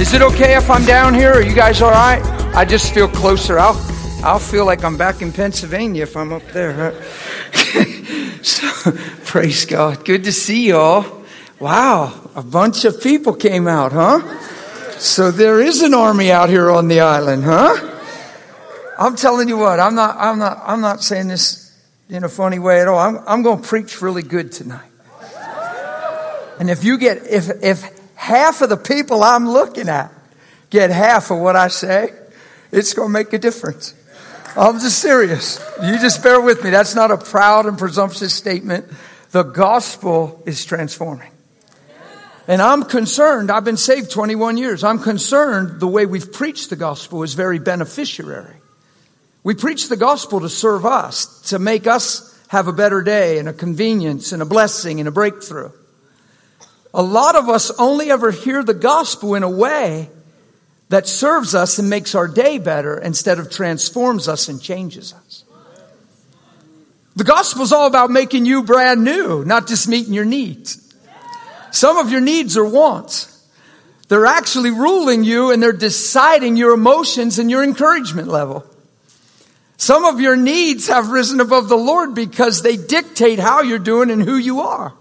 Is it okay if I'm down here? Are you guys all right? I just feel closer. I'll feel like I'm back in Pennsylvania if I'm up there. Right? So, praise God. Good to see you all. Wow, a bunch of people came out, huh? So there is an army out here on the island, huh? I'm telling you what, I'm not saying this in a funny way at all. I'm going to preach really good tonight. And if half of the people I'm looking at get half of what I say, it's going to make a difference. I'm just serious. You just bear with me. That's not a proud and presumptuous statement. The gospel is transforming. And I'm concerned. I've been saved 21 years. I'm concerned the way we've preached the gospel is very beneficiary. We preach the gospel to serve us, to make us have a better day and a convenience and a blessing and a breakthrough. A lot of us only ever hear the gospel in a way that serves us and makes our day better instead of transforms us and changes us. The gospel is all about making you brand new, not just meeting your needs. Some of your needs are wants. They're actually ruling you and they're deciding your emotions and your encouragement level. Some of your needs have risen above the Lord because they dictate how you're doing and who you are.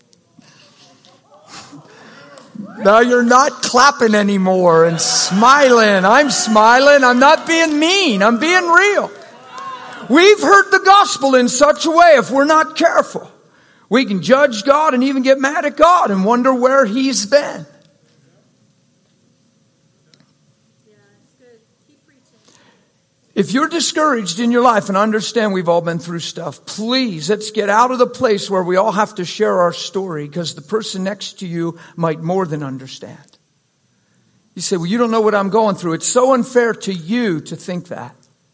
Now you're not clapping anymore and smiling. I'm smiling. I'm not being mean. I'm being real. We've heard the gospel in such a way, if we're not careful, we can judge God and even get mad at God and wonder where He's been. If you're discouraged in your life, and I understand we've all been through stuff, please, let's get out of the place where we all have to share our story, because the person next to you might more than understand. You say, well, you don't know what I'm going through. It's so unfair to you to think that.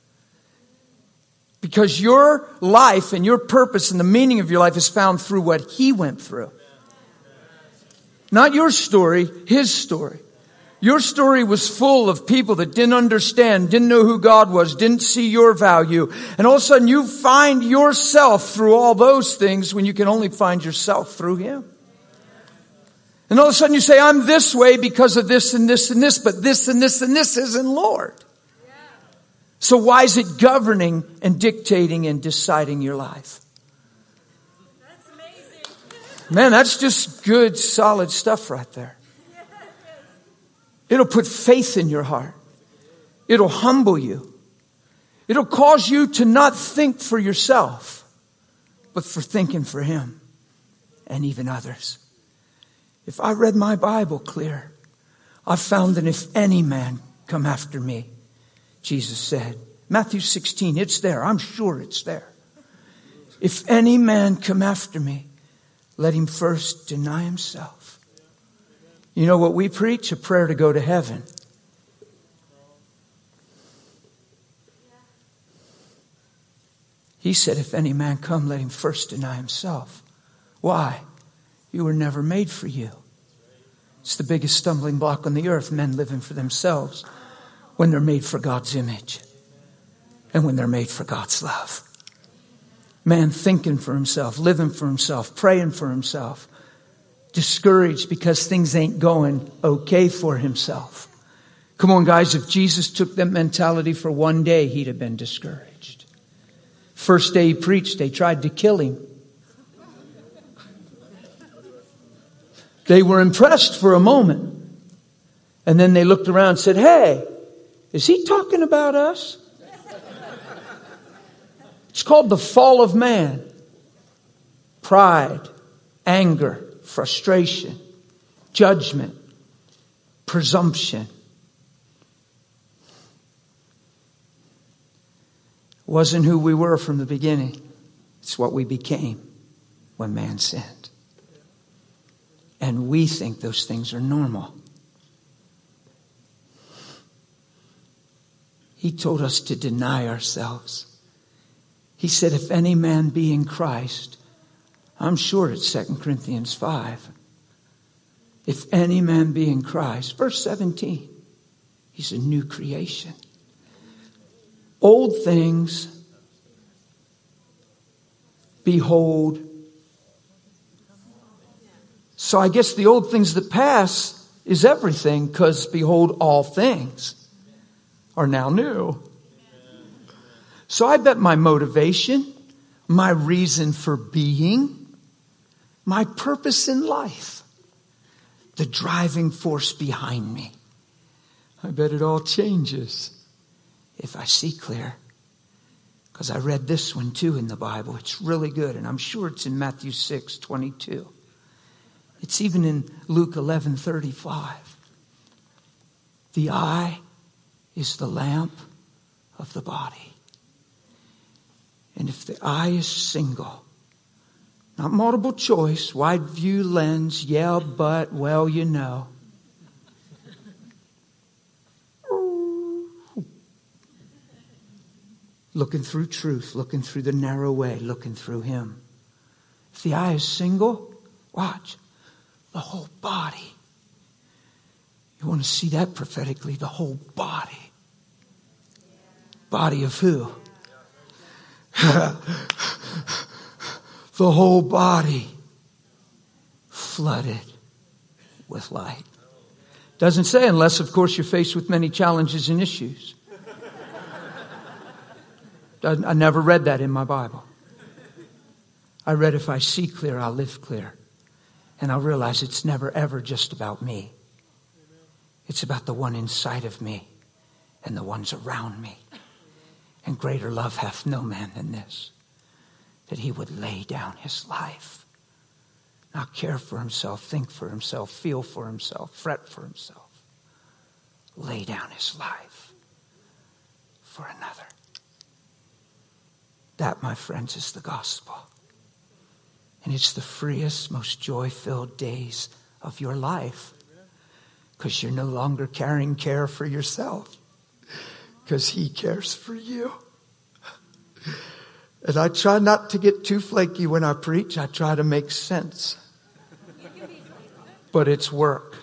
Because your life and your purpose and the meaning of your life is found through what He went through. Not your story, His story. Your story was full of people that didn't understand, didn't know who God was, didn't see your value. And all of a sudden you find yourself through all those things when you can only find yourself through Him. And all of a sudden you say, I'm this way because of this and this and this, but this and this and this isn't Lord. So why is it governing and dictating and deciding your life? That's amazing. Man, that's just good, solid stuff right there. It'll put faith in your heart. It'll humble you. It'll cause you to not think for yourself, but for thinking for Him and even others. If I read my Bible clear, I found that if any man come after me, Jesus said, Matthew 16, it's there. I'm sure it's there. If any man come after me, let him first deny himself. You know what we preach? A prayer to go to heaven. He said, if any man come, let him first deny himself. Why? You were never made for you. It's the biggest stumbling block on the earth, men living for themselves when they're made for God's image and when they're made for God's love. Man thinking for himself, living for himself, praying for himself. Discouraged because things ain't going okay for himself. Come on, guys, if Jesus took that mentality for one day, He'd have been discouraged. First day He preached, they tried to kill Him. They were impressed for a moment. And then they looked around and said, hey, is He talking about us? It's called the fall of man. Pride, anger, frustration, judgment, presumption. Wasn't who we were from the beginning. It's what we became when man sinned. And we think those things are normal. He told us to deny ourselves. He said, if any man be in Christ, I'm sure it's 2 Corinthians 5. If any man be in Christ, verse 17, he's a new creation. Old things, behold. So I guess the old things that pass is everything, because behold, all things are now new. So I bet my motivation, my reason for being, my purpose in life, the driving force behind me, I bet it all changes if I see clear. Because I read this one too in the Bible. It's really good. And I'm sure it's in Matthew 6:22. It's even in Luke 11:35. The eye is the lamp of the body. And if the eye is single, not multiple choice, wide view lens, yeah, but, well, you know. Looking through truth, looking through the narrow way, looking through Him. If the eye is single, watch, the whole body. You want to see that prophetically, the whole body. Body of who? The whole body flooded with light. Doesn't say unless, of course, you're faced with many challenges and issues. I never read that in my Bible. I read if I see clear, I'll live clear. And I'll realize it's never ever just about me. It's about the one inside of me and the ones around me. And greater love hath no man than this, that he would lay down his life. Not care for himself, think for himself, feel for himself, fret for himself. Lay down his life for another. That, my friends, is the gospel. And it's the freest, most joy-filled days of your life. Because you're no longer carrying care for yourself. Because He cares for you. And I try not to get too flaky when I preach. I try to make sense. But it's work.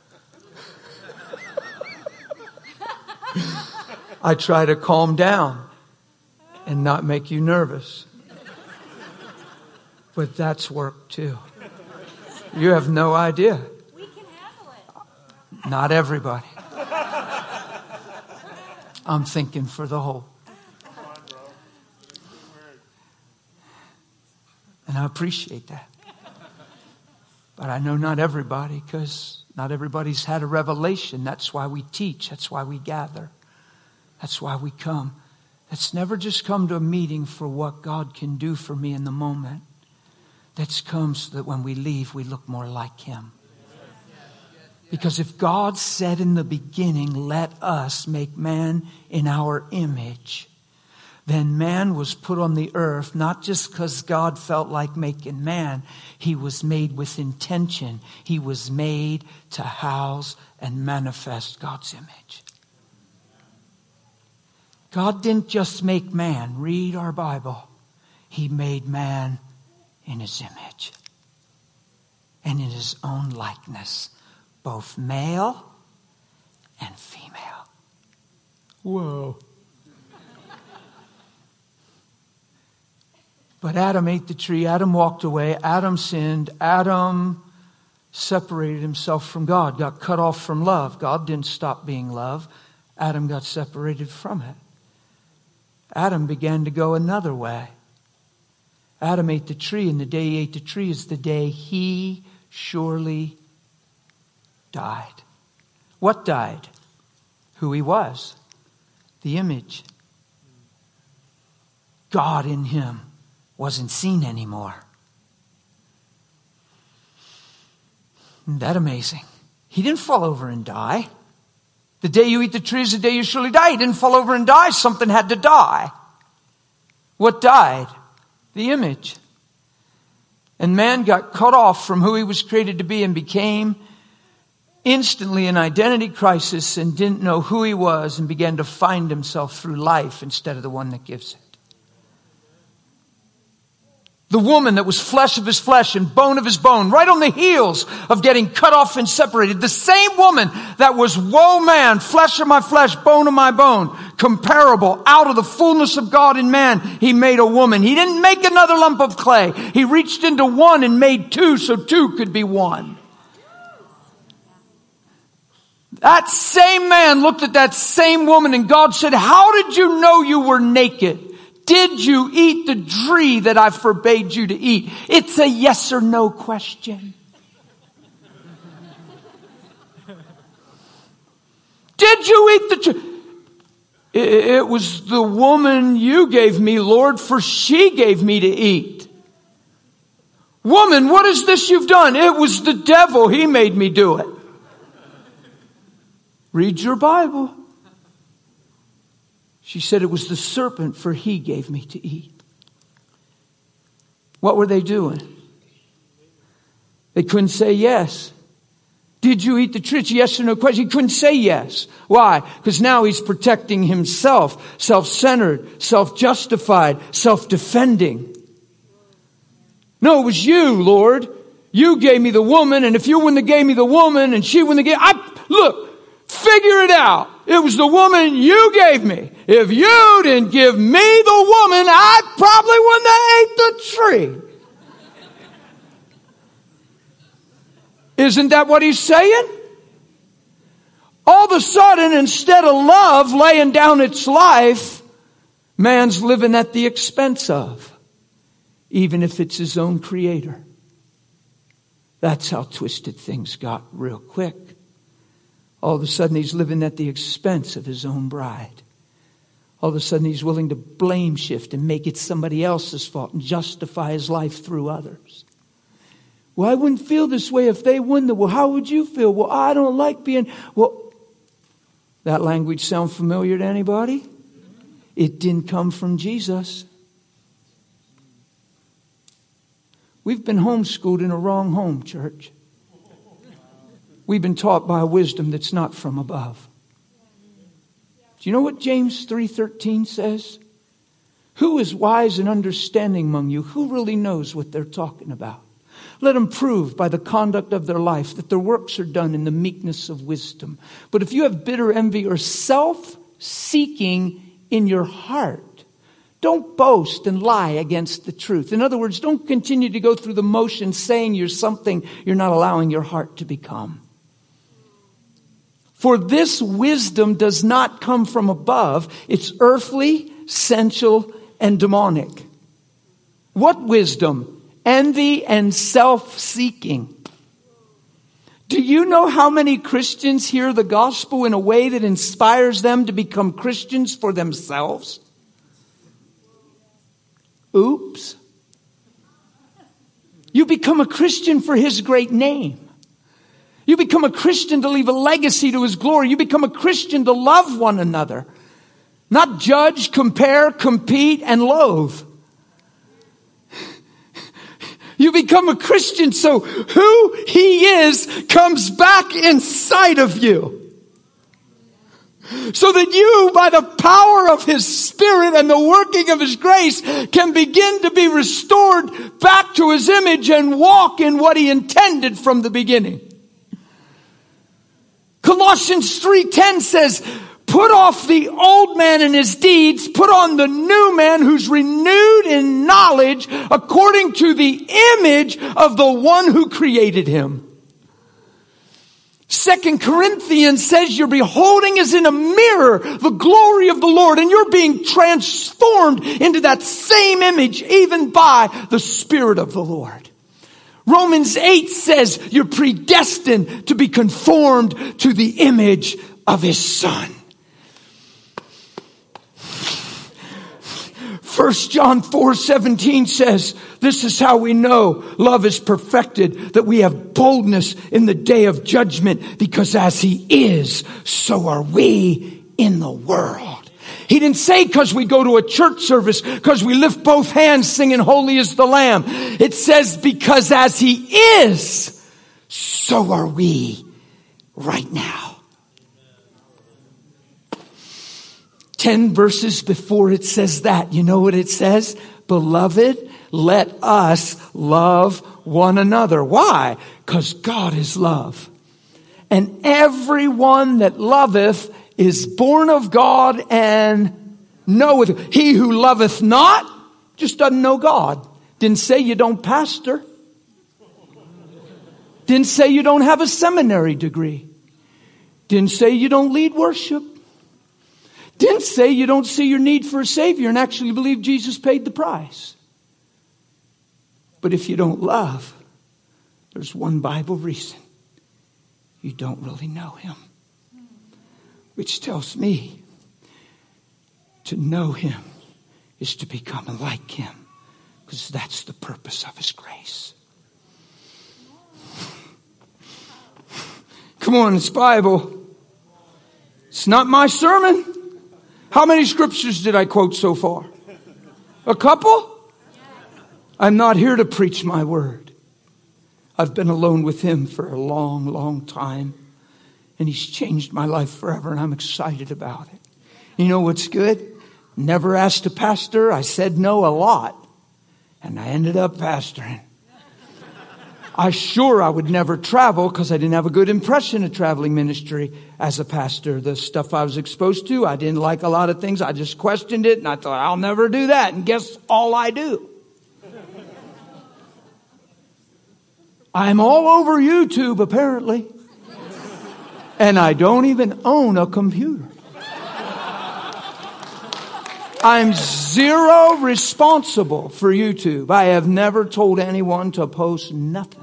I try to calm down and not make you nervous. But that's work too. You have no idea. We can handle it. Not everybody. I'm thinking for the whole. And I appreciate that. But I know not everybody, because not everybody's had a revelation. That's why we teach. That's why we gather. That's why we come. Let's never just come to a meeting for what God can do for me in the moment. Let's come so that when we leave, we look more like Him. Because if God said in the beginning, let us make man in our image, then man was put on the earth not just because God felt like making man. He was made with intention. He was made to house and manifest God's image. God didn't just make man. Read our Bible. He made man in His image and in His own likeness, both male and female. Whoa. But Adam ate the tree. Adam walked away. Adam sinned. Adam separated himself from God, got cut off from love. God didn't stop being love. Adam got separated from it. Adam began to go another way. Adam ate the tree, and the day he ate the tree is the day he surely died. What died? Who he was. The image. God in him wasn't seen anymore. Isn't that amazing? He didn't fall over and die. The day you eat the tree is the day you surely die. He didn't fall over and die. Something had to die. What died? The image. And man got cut off from who he was created to be and became instantly an identity crisis and didn't know who he was and began to find himself through life instead of the one that gives it. The woman that was flesh of his flesh and bone of his bone, right on the heels of getting cut off and separated. The same woman that was, woe man, flesh of my flesh, bone of my bone, comparable, out of the fullness of God in man, He made a woman. He didn't make another lump of clay. He reached into one and made two so two could be one. That same man looked at that same woman and God said, how did you know you were naked? Did you eat the tree that I forbade you to eat? It's a yes or no question. Did you eat the tree? It was the woman you gave me, Lord, for she gave me to eat. Woman, what is this you've done? It was the devil. He made me do it. Read your Bible. She said it was the serpent, for he gave me to eat. What were they doing? They couldn't say yes. Did you eat the tree? Yes or no question. He couldn't say yes. Why? Because now he's protecting himself. Self-centered, self-justified, self-defending. No, it was you, Lord. You gave me the woman, and if you wouldn't have gave me the woman, and she wouldn't have look, figure it out. It was the woman you gave me. If you didn't give me the woman, I probably wouldn't have ate the tree. Isn't that what he's saying? All of a sudden, instead of love laying down its life, man's living at the expense of, even if it's his own creator. That's how twisted things got real quick. All of a sudden, he's living at the expense of his own bride. All of a sudden, he's willing to blame shift and make it somebody else's fault and justify his life through others. Well, I wouldn't feel this way if they wouldn't. Well, how would you feel? Well, I don't like being... Well, that language sound familiar to anybody? It didn't come from Jesus. We've been homeschooled in a wrong home, church. We've been taught by a wisdom that's not from above. Do you know what James 3:13 says? Who is wise and understanding among you? Who really knows what they're talking about? Let them prove by the conduct of their life that their works are done in the meekness of wisdom. But if you have bitter envy or self-seeking in your heart, don't boast and lie against the truth. In other words, don't continue to go through the motions saying you're something you're not allowing your heart to become. For this wisdom does not come from above. It's earthly, sensual, and demonic. What wisdom? Envy and self-seeking. Do you know how many Christians hear the gospel in a way that inspires them to become Christians for themselves? Oops. You become a Christian for His great name. You become a Christian to leave a legacy to His glory. You become a Christian to love one another. Not judge, compare, compete, and loathe. You become a Christian so who He is comes back inside of you. So that you, by the power of His Spirit and the working of His grace, can begin to be restored back to His image and walk in what He intended from the beginning. Colossians 3:10 says, put off the old man and his deeds, put on the new man who's renewed in knowledge according to the image of the one who created him. 2 Corinthians says you're beholding as in a mirror the glory of the Lord, and you're being transformed into that same image even by the Spirit of the Lord. Romans 8 says you're predestined to be conformed to the image of His Son. 1 John 4:17 says, this is how we know love is perfected, that we have boldness in the day of judgment, because as He is, so are we in the world. He didn't say because we go to a church service, because we lift both hands singing Holy is the Lamb. It says because as He is, so are we right now. 10 verses before it says that, you know what it says? Beloved, let us love one another. Why? Because God is love. And everyone that loveth is born of God and knoweth. He who loveth not just doesn't know God. Didn't say you don't pastor. Didn't say you don't have a seminary degree. Didn't say you don't lead worship. Didn't say you don't see your need for a Savior and actually believe Jesus paid the price. But if you don't love, there's one Bible reason. You don't really know Him. Which tells me to know Him is to become like Him. Because that's the purpose of His grace. Come on, it's Bible. It's not my sermon. How many scriptures did I quote so far? A couple? I'm not here to preach my word. I've been alone with Him for a long, long time. And He's changed my life forever, and I'm excited about it. You know what's good? Never asked a pastor. I said no a lot. And I ended up pastoring. I would never travel because I didn't have a good impression of traveling ministry as a pastor. The stuff I was exposed to, I didn't like a lot of things. I just questioned it and I thought, I'll never do that. And guess all I do? I'm all over YouTube apparently. And I don't even own a computer. I'm zero responsible for YouTube. I have never told anyone to post nothing.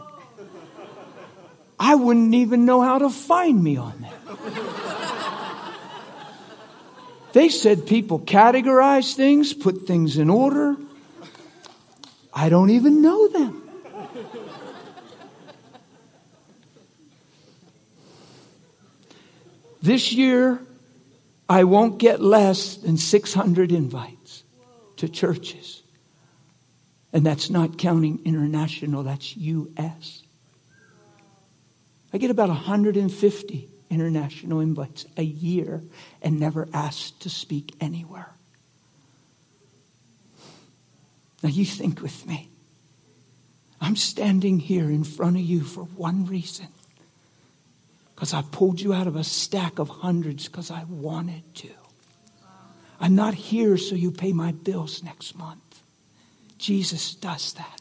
I wouldn't even know how to find me on there. They said people categorize things, put things in order. I don't even know them. This year, I won't get less than 600 invites to churches. And that's not counting international, that's U.S. I get about 150 international invites a year and never asked to speak anywhere. Now you think with me. I'm standing here in front of you for one reason. Because I pulled you out of a stack of hundreds because I wanted to. I'm not here so you pay my bills next month. Jesus does that.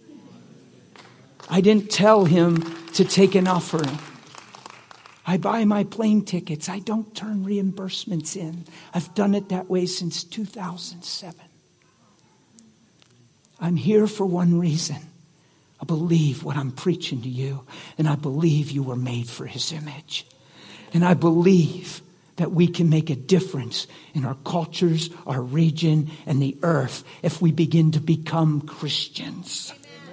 I didn't tell Him to take an offering. I buy my plane tickets. I don't turn reimbursements in. I've done it that way since 2007. I'm here for one reason. I believe what I'm preaching to you. And I believe you were made for His image. And I believe that we can make a difference in our cultures, our region, and the earth if we begin to become Christians.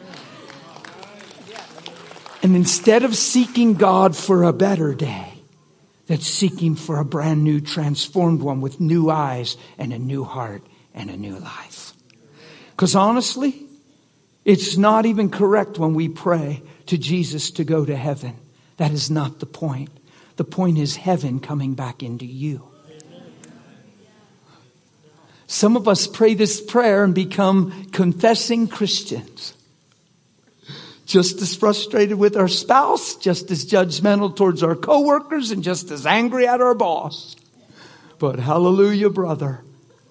And instead of seeking God for a better day, that's seeking for a brand new transformed one with new eyes and a new heart and a new life. Because honestly, it's not even correct when we pray to Jesus to go to heaven. That is not the point. The point is heaven coming back into you. Some of us pray this prayer and become confessing Christians. Just as frustrated with our spouse, just as judgmental towards our coworkers, and just as angry at our boss. But hallelujah, brother.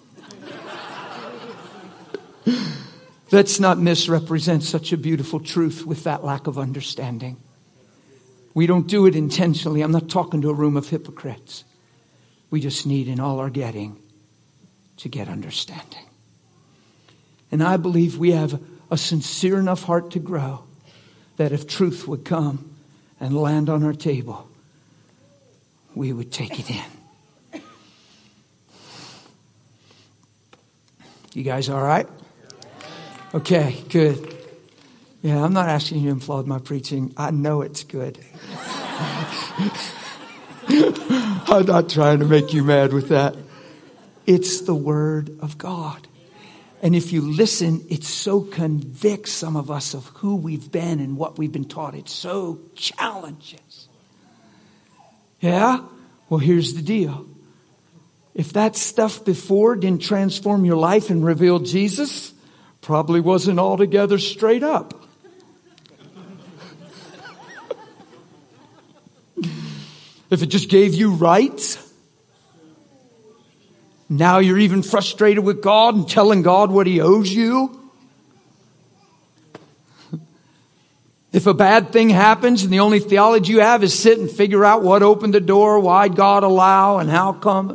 Let's not misrepresent such a beautiful truth with that lack of understanding. We don't do it intentionally. I'm not talking to a room of hypocrites. We just need in all our getting to get understanding. And I believe we have a sincere enough heart to grow that if truth would come and land on our table, we would take it in. You guys all right? Okay, good. Yeah, I'm not asking you to applaud my preaching. I know it's good. I'm not trying to make you mad with that. It's the Word of God. And if you listen, it so convicts some of us of who we've been and what we've been taught. It so challenges. Yeah? Well, here's the deal. If that stuff before didn't transform your life and reveal Jesus, probably wasn't altogether straight up. If it just gave you rights, now you're even frustrated with God and telling God what He owes you. If a bad thing happens and the only theology you have is sit and figure out what opened the door, why God allow, and how come,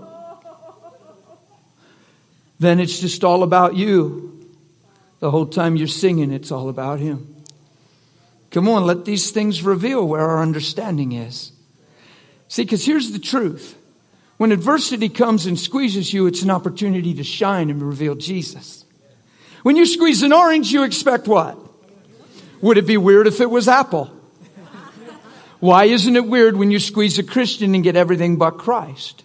then it's just all about you. The whole time you're singing, it's all about Him. Come on, let these things reveal where our understanding is. See, because here's the truth. When adversity comes and squeezes you, it's an opportunity to shine and reveal Jesus. When you squeeze an orange, you expect what? Would it be weird if it was apple? Why isn't it weird when you squeeze a Christian and get everything but Christ?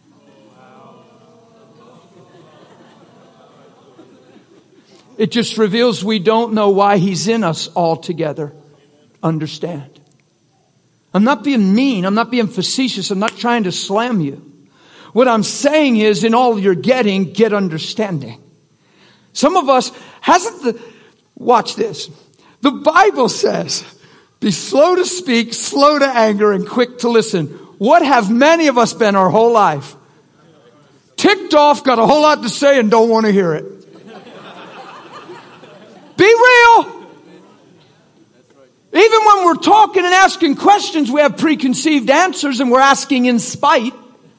It just reveals we don't know why He's in us altogether. Understand? I'm not being mean. I'm not being facetious. I'm not trying to slam you. What I'm saying is, in all you're getting, get understanding. Some of us watch this. The Bible says, be slow to speak, slow to anger, and quick to listen. What have many of us been our whole life? Ticked off, got a whole lot to say, and don't want to hear it. Be real. Even when we're talking and asking questions, we have preconceived answers, and we're asking in spite.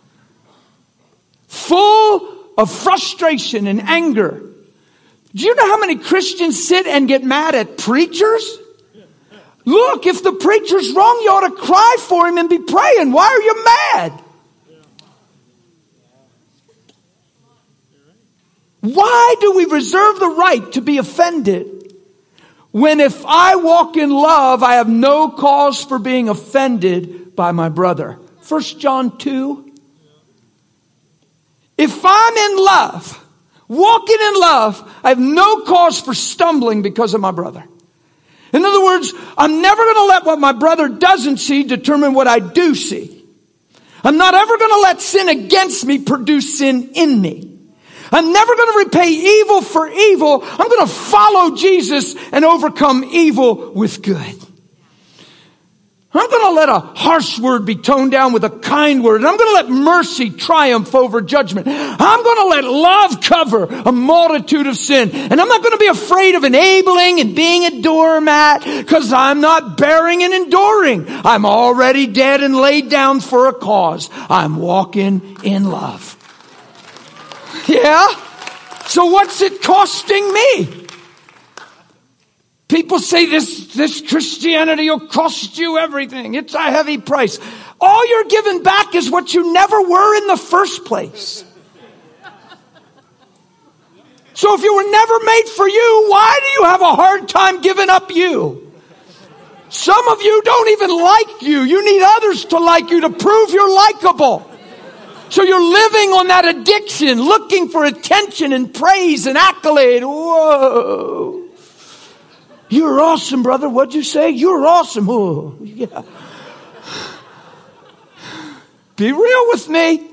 Full of frustration and anger. Do you know how many Christians sit and get mad at preachers? Look, if the preacher's wrong, you ought to cry for him and be praying. Why are you mad? Why do we reserve the right to be offended when if I walk in love, I have no cause for being offended by my brother? 1 John 2. If I'm in love, walking in love, I have no cause for stumbling because of my brother. In other words, I'm never going to let what my brother doesn't see determine what I do see. I'm not ever going to let sin against me produce sin in me. I'm never going to repay evil for evil. I'm going to follow Jesus and overcome evil with good. I'm going to let a harsh word be toned down with a kind word. And I'm going to let mercy triumph over judgment. I'm going to let love cover a multitude of sin. And I'm not going to be afraid of enabling and being a doormat, because I'm not bearing and enduring. I'm already dead and laid down for a cause. I'm walking in love. Yeah? So what's it costing me? People say this Christianity will cost you everything. It's a heavy price. All you're giving back is what you never were in the first place. So if you were never made for you, why do you have a hard time giving up you? Some of you don't even like you. You need others to like you to prove you're likable. So you're living on that addiction, looking for attention and praise and accolade. Whoa. You're awesome, brother. What'd you say? You're awesome. Oh, yeah. Be real with me.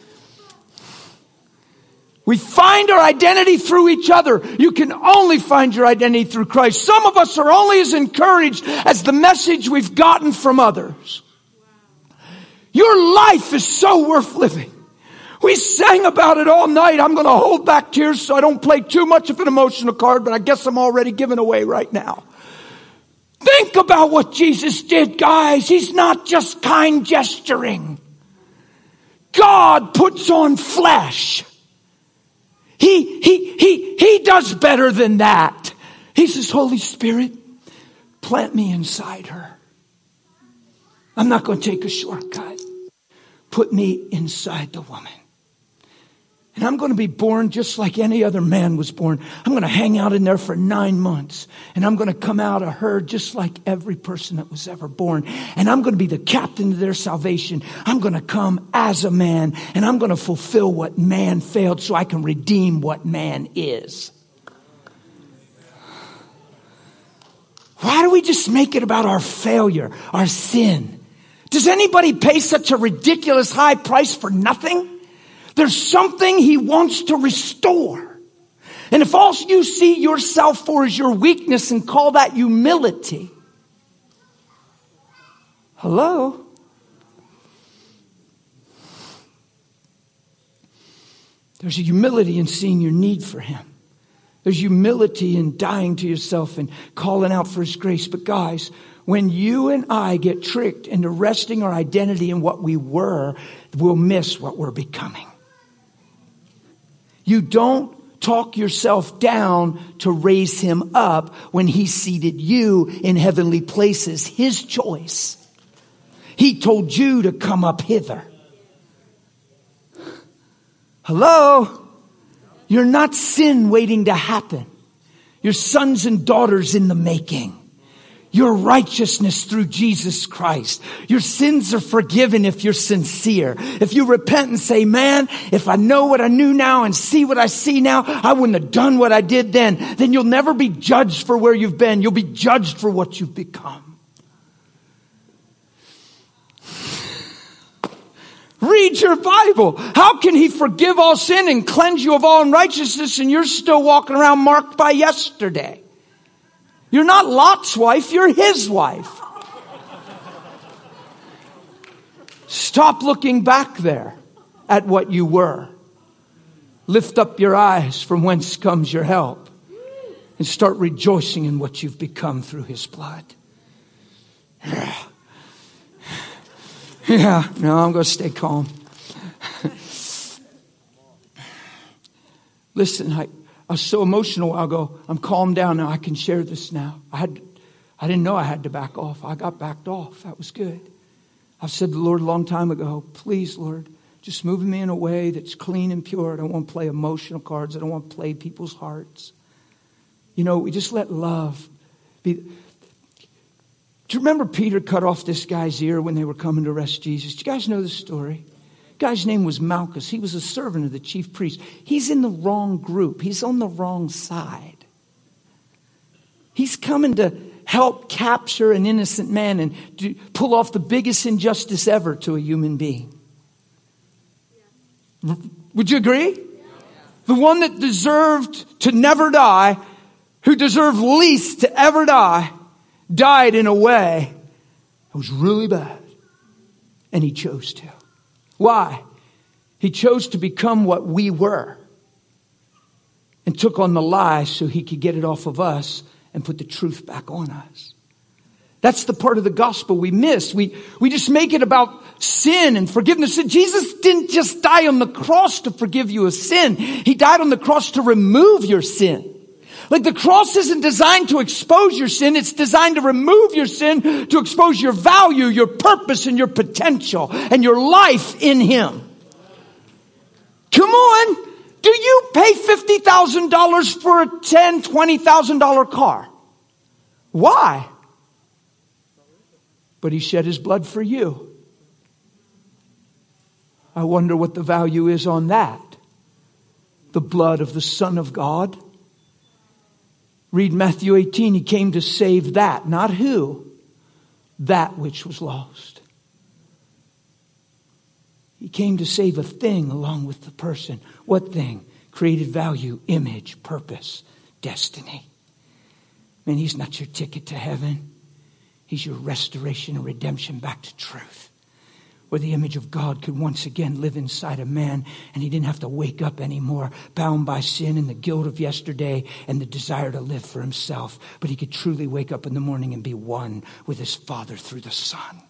We find our identity through each other. You can only find your identity through Christ. Some of us are only as encouraged as the message we've gotten from others. Your life is so worth living. We sang about it all night. I'm going to hold back tears so I don't play too much of an emotional card, but I guess I'm already giving away right now. Think about what Jesus did, guys. He's not just kind gesturing. God puts on flesh. He does better than that. He says, Holy Spirit, plant me inside her. I'm not going to take a shortcut. Put me inside the woman. And I'm going to be born just like any other man was born. I'm going to hang out in there for 9 months. And I'm going to come out of her just like every person that was ever born. And I'm going to be the captain of their salvation. I'm going to come as a man. And I'm going to fulfill what man failed so I can redeem what man is. Why do we just make it about our failure, our sin? Does anybody pay such a ridiculous high price for nothing? There's something He wants to restore. And if all you see yourself for is your weakness and call that humility. Hello? There's a humility in seeing your need for Him. There's humility in dying to yourself and calling out for His grace. But guys, when you and I get tricked into resting our identity in what we were, we'll miss what we're becoming. You don't talk yourself down to raise him up when he seated you in heavenly places. His choice. He told you to come up hither. Hello? You're not sin waiting to happen. You're sons and daughters in the making. Your righteousness through Jesus Christ. Your sins are forgiven if you're sincere. If you repent and say, man, if I know what I knew now and see what I see now, I wouldn't have done what I did then. Then you'll never be judged for where you've been. You'll be judged for what you've become. Read your Bible. How can he forgive all sin and cleanse you of all unrighteousness and you're still walking around marked by yesterday? You're not Lot's wife, you're his wife. Stop looking back there at what you were. Lift up your eyes from whence comes your help. And start rejoicing in what you've become through his blood. Yeah, no, I'm going to stay calm. Listen, I was so emotional a while ago. I'm calmed down now. I can share this now. I didn't know I had to back off. I got backed off. That was good. I've said to the Lord a long time ago, please, Lord, just move me in a way that's clean and pure. I don't want to play emotional cards. I don't want to play people's hearts. You know, we just let love be. Do you remember Peter cut off this guy's ear when they were coming to arrest Jesus? Do you guys know the story? The guy's name was Malchus. He was a servant of the chief priest. He's in the wrong group. He's on the wrong side. He's coming to help capture an innocent man and pull off the biggest injustice ever to a human being. Would you agree? The one that deserved to never die, who deserved least to ever die, died in a way that was really bad. And he chose to. Why? He chose to become what we were. And took on the lie so he could get it off of us and put the truth back on us. That's the part of the gospel we miss. We just make it about sin and forgiveness. Jesus didn't just die on the cross to forgive you of sin. He died on the cross to remove your sin. Like the cross isn't designed to expose your sin. It's designed to remove your sin, to expose your value, your purpose, and your potential, and your life in him. Come on. Do you pay $50,000 for a $10,000, $20,000 car? Why? But he shed his blood for you. I wonder what the value is on that. The blood of the Son of God. Read Matthew 18. He came to save that. Not who? That which was lost. He came to save a thing along with the person. What thing? Created value, image, purpose, destiny. Man, he's not your ticket to heaven. He's your restoration and redemption back to truth. Where the image of God could once again live inside a man and he didn't have to wake up anymore bound by sin and the guilt of yesterday and the desire to live for himself. But he could truly wake up in the morning and be one with his Father through the Son.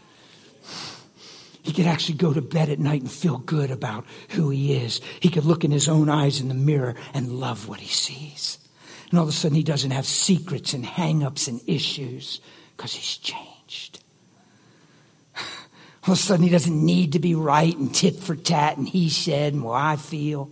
He could actually go to bed at night and feel good about who he is. He could look in his own eyes in the mirror and love what he sees. And all of a sudden he doesn't have secrets and hang-ups and issues because he's changed. All of a sudden he doesn't need to be right and tit for tat and he said and well I feel.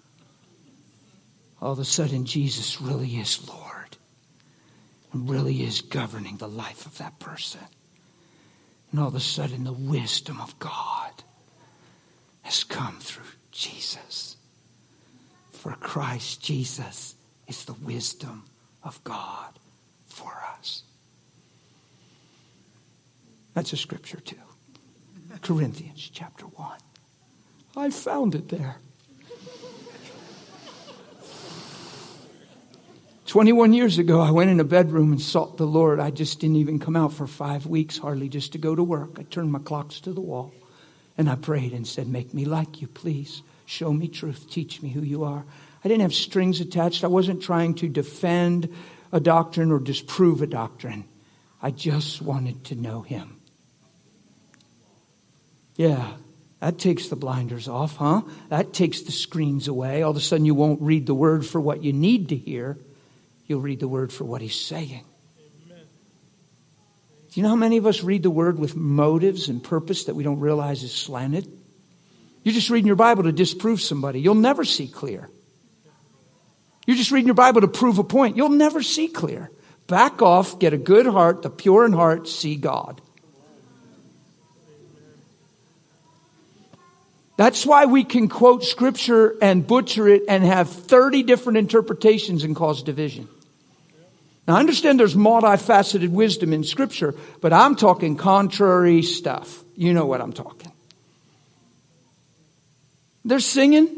All of a sudden Jesus really is Lord and really is governing the life of that person. And all of a sudden the wisdom of God has come through Jesus. For Christ Jesus is the wisdom of God for us. That's a scripture too. Corinthians chapter 1. I found it there. 21 years ago, I went in a bedroom and sought the Lord. I just didn't even come out for 5 weeks, hardly just to go to work. I turned my clocks to the wall and I prayed and said, make me like you, please. Show me truth. Teach me who you are. I didn't have strings attached. I wasn't trying to defend a doctrine or disprove a doctrine. I just wanted to know him. Yeah, that takes the blinders off, huh? That takes the screens away. All of a sudden you won't read the word for what you need to hear. You'll read the word for what he's saying. Amen. Do you know how many of us read the word with motives and purpose that we don't realize is slanted? You're just reading your Bible to disprove somebody. You'll never see clear. You're just reading your Bible to prove a point. You'll never see clear. Back off, get a good heart, the pure in heart, see God. That's why we can quote scripture and butcher it and have 30 different interpretations and cause division. Now I understand there's multifaceted wisdom in scripture, but I'm talking contrary stuff. You know what I'm talking. They're singing.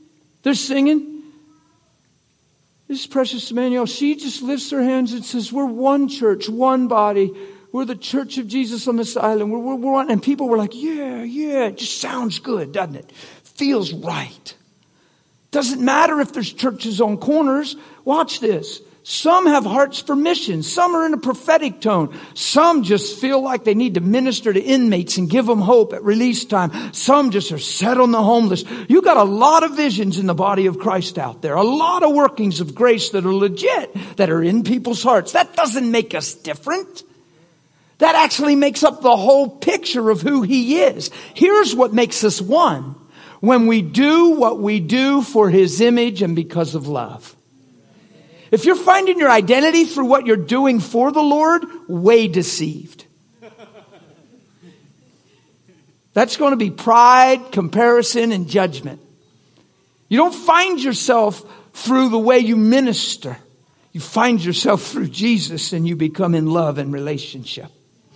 This precious Emmanuel, she just lifts her hands and says, we're one church, one body. We're the church of Jesus on this island. We're one. And people were like, yeah, it just sounds good, doesn't it? Feels right. Doesn't matter if there's churches on corners. Watch this. Some have hearts for missions. Some are in a prophetic tone. Some just feel like they need to minister to inmates and give them hope at release time. Some just are set on the homeless. You got a lot of visions in the body of Christ out there. A lot of workings of grace that are legit, that are in people's hearts. That doesn't make us different. That actually makes up the whole picture of who he is. Here's what makes us one. When we do what we do for his image and because of love. If you're finding your identity through what you're doing for the Lord, way deceived. That's going to be pride, comparison, and judgment. You don't find yourself through the way you minister. You find yourself through Jesus and you become in love and relationship.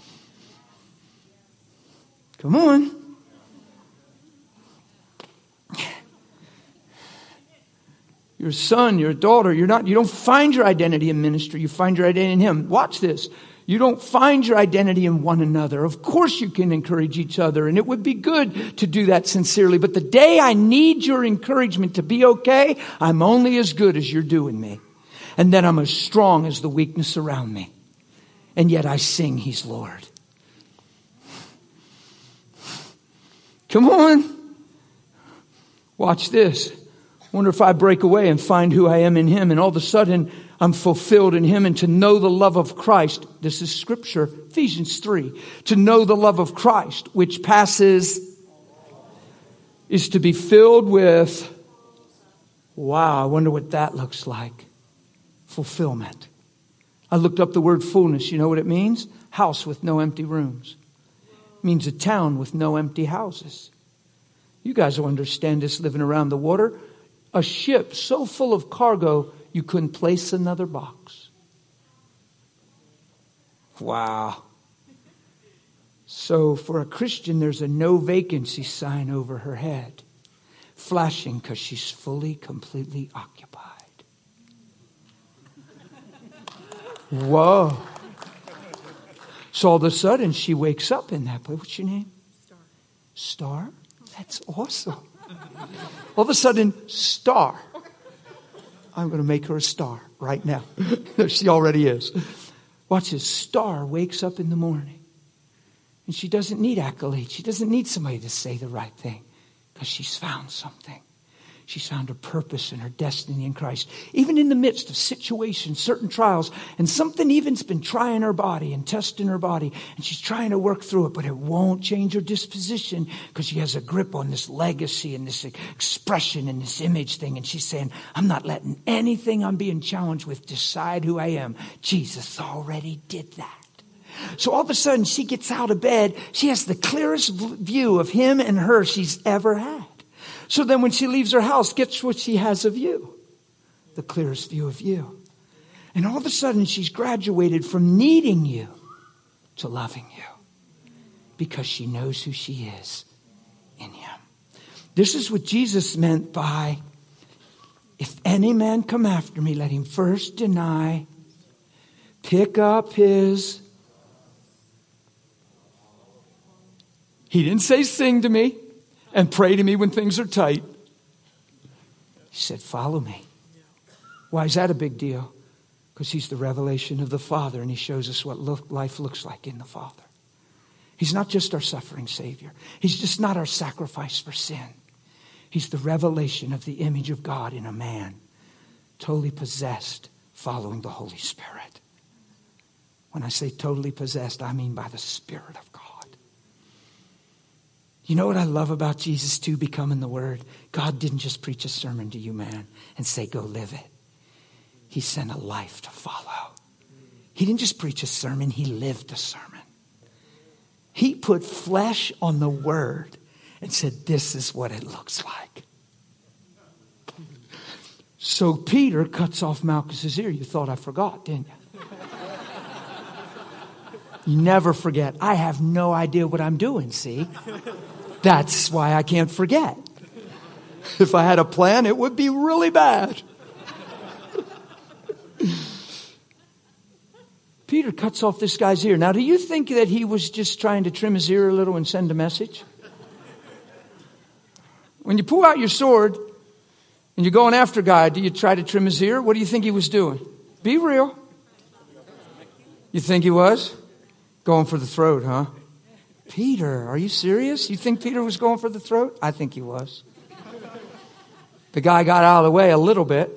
Come on. You're a son, you're a daughter. You don't find your identity in ministry. You find your identity in him. Watch this. You don't find your identity in one another. Of course you can encourage each other, and it would be good to do that sincerely. But the day I need your encouragement to be okay, I'm only as good as you're doing me. And then I'm as strong as the weakness around me. And yet I sing, he's Lord. Come on. Watch this. Wonder if I break away and find who I am in him, and all of a sudden I'm fulfilled in him, and to know the love of Christ. This is scripture, Ephesians 3. To know the love of Christ, which passes, is to be filled with, wow, I wonder what that looks like. Fulfillment. I looked up the word fullness. You know what it means? House with no empty rooms. It means a town with no empty houses. You guys will understand this living around the water. A ship so full of cargo, you couldn't place another box. Wow. So for a Christian, there's a no vacancy sign over her head, flashing because she's fully, completely occupied. Whoa. So all of a sudden, she wakes up in that place. What's your name? Star? That's awesome. All of a sudden, Star. I'm going to make her a star right now. She already is. Watch this. Star wakes up in the morning. And she doesn't need accolades. She doesn't need somebody to say the right thing. Because she's found something. She's found her purpose and her destiny in Christ. Even in the midst of situations, certain trials, and something even's been trying her body and testing her body, and she's trying to work through it, but it won't change her disposition because she has a grip on this legacy and this expression and this image thing. And she's saying, I'm not letting anything I'm being challenged with decide who I am. Jesus already did that. So all of a sudden she gets out of bed. She has the clearest view of him and her she's ever had. So then when she leaves her house, guess what she has of you? The clearest view of you. And all of a sudden she's graduated from needing you to loving you. Because she knows who she is in him. This is what Jesus meant by, if any man come after me, let him first deny, pick up his. He didn't say sing to me and pray to me when things are tight. He said, follow me. Why is that a big deal? Because he's the revelation of the Father, and he shows us what life looks like in the Father. He's not just our suffering Savior. He's just not our sacrifice for sin. He's the revelation of the image of God in a man, totally possessed, following the Holy Spirit. When I say totally possessed, I mean by the Spirit of God. You know what I love about Jesus too, becoming the Word? God didn't just preach a sermon to you, man, and say, go live it. He sent a life to follow. He didn't just preach a sermon, he lived a sermon. He put flesh on the Word and said, this is what it looks like. So Peter cuts off Malchus's ear. You thought I forgot, didn't you? You never forget. I have no idea what I'm doing, see? That's why I can't forget. If I had a plan, it would be really bad. Peter cuts off this guy's ear. Now, do you think that he was just trying to trim his ear a little and send a message? When you pull out your sword and you're going after a guy, do you try to trim his ear? What do you think he was doing? Be real. You think he was? Going for the throat, huh? Peter, are you serious? You think Peter was going for the throat? I think he was. The guy got out of the way a little bit.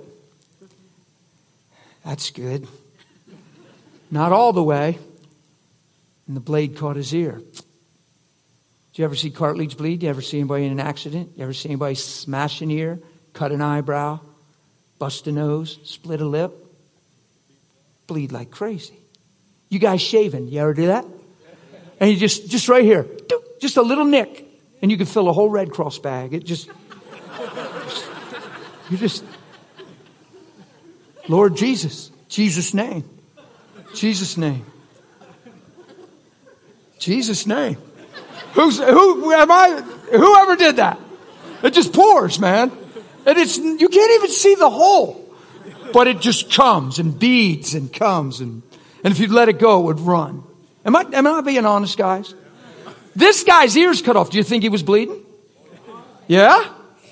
That's good. Not all the way. And the blade caught his ear. Did you ever see cartilage bleed? Do you ever see anybody in an accident? You ever see anybody smash an ear, cut an eyebrow, bust a nose, split a lip? Bleed like crazy. You guys shaving, you ever do that? And you just right here, just a little nick, and you can fill a whole Red Cross bag. It just, Lord Jesus, Jesus' name. Jesus' name. Jesus' name. Whoever did that? It just pours, man. And you can't even see the hole. But it just comes and beads and comes. And if you'd let it go, it would run. Am I being honest, guys? This guy's ears cut off. Do you think he was bleeding? Yeah?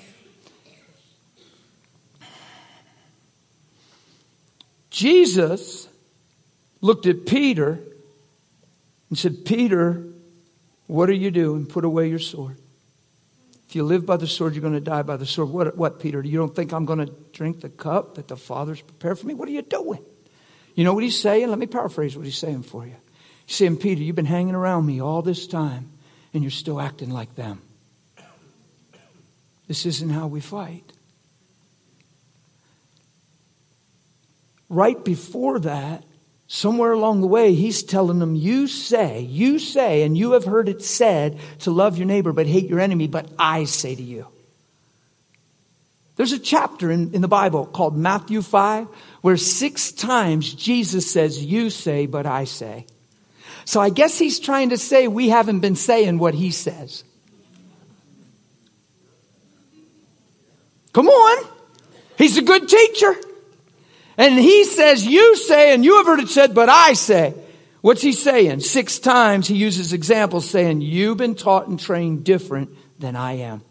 Jesus looked at Peter and said, Peter, what are you doing? Put away your sword. If you live by the sword, you're going to die by the sword. What, Peter? You don't think I'm going to drink the cup that the Father's prepared for me? What are you doing? You know what he's saying? Let me paraphrase what he's saying for you. He's saying, Peter, you've been hanging around me all this time, and you're still acting like them. This isn't how we fight. Right before that, somewhere along the way, he's telling them, you say, and you have heard it said to love your neighbor but hate your enemy, but I say to you. There's a chapter in the Bible called Matthew 5 where 6 times Jesus says, you say, but I say. So I guess he's trying to say we haven't been saying what he says. Come on. He's a good teacher. And he says, you say, and you have heard it said, but I say. What's he saying? 6 times he uses examples saying, you've been taught and trained different than I am.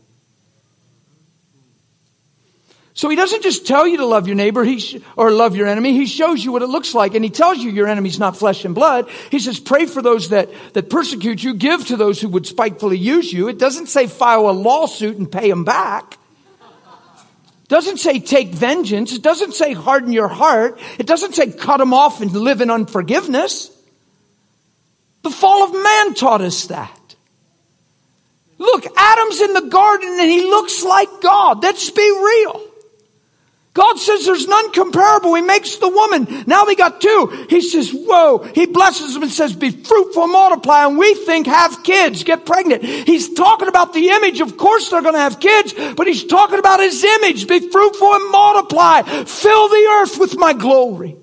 So he doesn't just tell you to love your neighbor or love your enemy. He shows you what it looks like. And he tells you your enemy's not flesh and blood. He says, pray for those that persecute you. Give to those who would spitefully use you. It doesn't say file a lawsuit and pay them back. It doesn't say take vengeance. It doesn't say harden your heart. It doesn't say cut them off and live in unforgiveness. The fall of man taught us that. Look, Adam's in the garden and he looks like God. Let's be real. God says there's none comparable. He makes the woman. Now they got 2. He says, whoa. He blesses them and says, be fruitful and multiply. And we think have kids, get pregnant. He's talking about the image. Of course they're going to have kids, but he's talking about his image. Be fruitful and multiply. Fill the earth with my glory.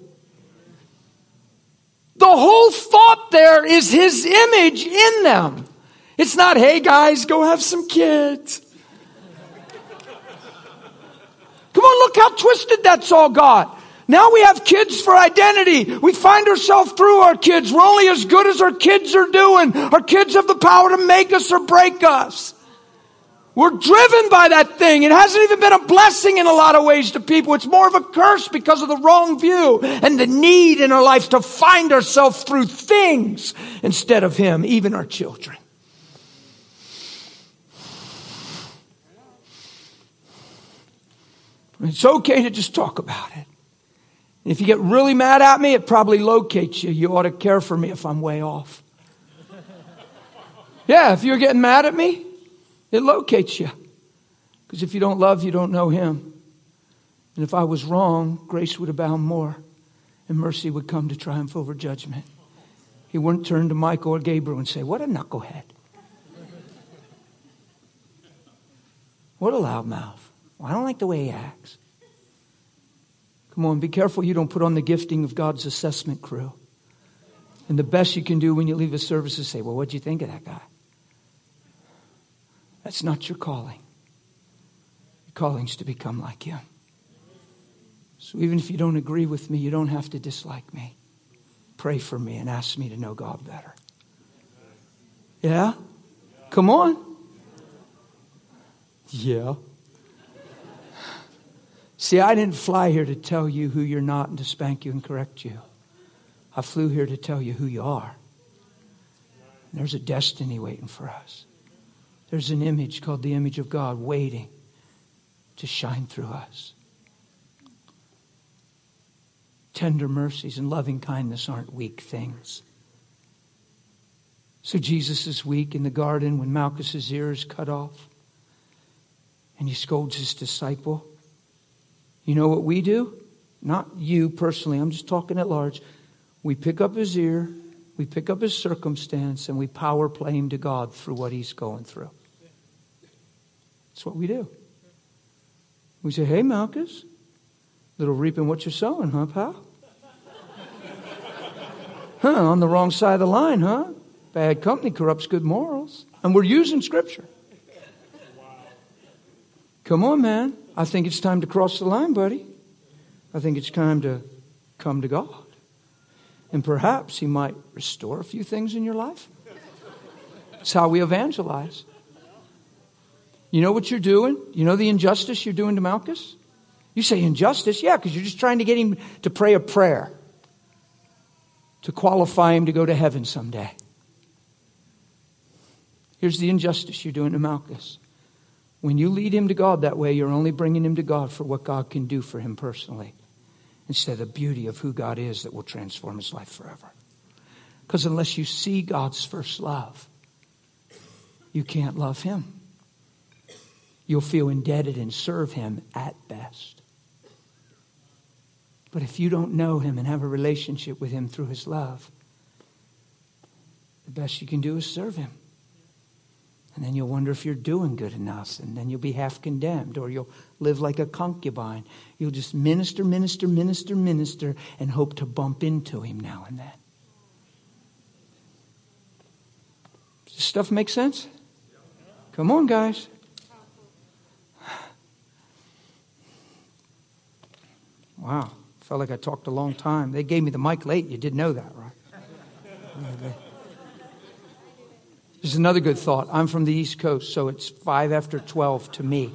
The whole thought there is his image in them. It's not, hey guys, go have some kids. Come on, look how twisted that's all got. Now we have kids for identity. We find ourselves through our kids. We're only as good as our kids are doing. Our kids have the power to make us or break us. We're driven by that thing. It hasn't even been a blessing in a lot of ways to people. It's more of a curse because of the wrong view and the need in our life to find ourselves through things instead of Him, even our children. It's okay to just talk about it. And if you get really mad at me, it probably locates you. You ought to care for me if I'm way off. Yeah, if you're getting mad at me, it locates you. Because if you don't love, you don't know Him. And if I was wrong, grace would abound more. And mercy would come to triumph over judgment. He wouldn't turn to Michael or Gabriel and say, what a knucklehead. What a loudmouth. Well, I don't like the way he acts. Come on, be careful you don't put on the gifting of God's assessment crew. And the best you can do when you leave a service is say, well, what'd you think of that guy? That's not your calling. Your calling is to become like Him. So even if you don't agree with me, you don't have to dislike me. Pray for me and ask me to know God better. Yeah? Come on. Yeah. See, I didn't fly here to tell you who you're not and to spank you and correct you. I flew here to tell you who you are. And there's a destiny waiting for us. There's an image called the image of God waiting to shine through us. Tender mercies and loving kindness aren't weak things. So Jesus is weak in the garden when Malchus's ear is cut off. And he scolds his disciple. You know what we do? Not you personally. I'm just talking at large. We pick up his ear. We pick up his circumstance. And we power play him to God through what he's going through. That's what we do. We say, hey, Malchus, little reaping what you're sowing, huh, pal? On the wrong side of the line, huh? Bad company corrupts good morals. And we're using Scripture. Come on, man. I think it's time to cross the line, buddy. I think it's time to come to God. And perhaps He might restore a few things in your life. It's how we evangelize. You know what you're doing? You know the injustice you're doing to Malchus? You say injustice? Yeah, because you're just trying to get him to pray a prayer to qualify him to go to heaven someday. Here's the injustice you're doing to Malchus. When you lead him to God that way, you're only bringing him to God for what God can do for him personally, instead of the beauty of who God is that will transform his life forever. Because unless you see God's first love, you can't love Him. You'll feel indebted and serve Him at best. But if you don't know Him and have a relationship with Him through His love, the best you can do is serve Him. And then you'll wonder if you're doing good enough. And then you'll be half condemned. Or you'll live like a concubine. You'll just minister, and hope to bump into Him now and then. Does this stuff make sense? Come on, guys. Wow. Felt like I talked a long time. They gave me the mic late. You did know that, right? There's another good thought. I'm from the East Coast, so it's 5 after 12 to me.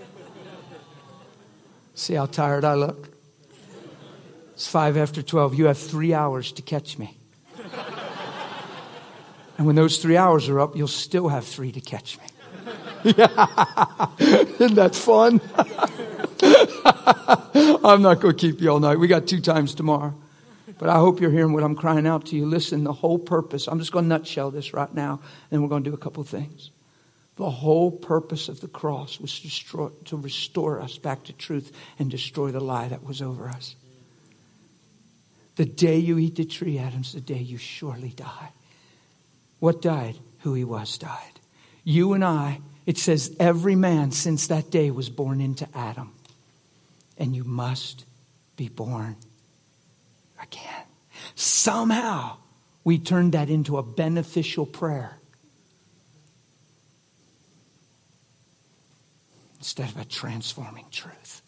See how tired I look? It's 5 after 12. You have 3 hours to catch me. And when those 3 hours are up, you'll still have 3 to catch me. Isn't that fun? I'm not going to keep you all night. We got 2 times tomorrow. But I hope you're hearing what I'm crying out to you. Listen, the whole purpose, I'm just going to nutshell this right now, and we're going to do a couple of things. The whole purpose of the cross was to restore us back to truth and destroy the lie that was over us. The day you eat the tree, Adam's the day you surely die. What died? Who he was died. You and I, it says every man since that day was born into Adam. And you must be born again. Somehow we turned that into a beneficial prayer instead of a transforming truth.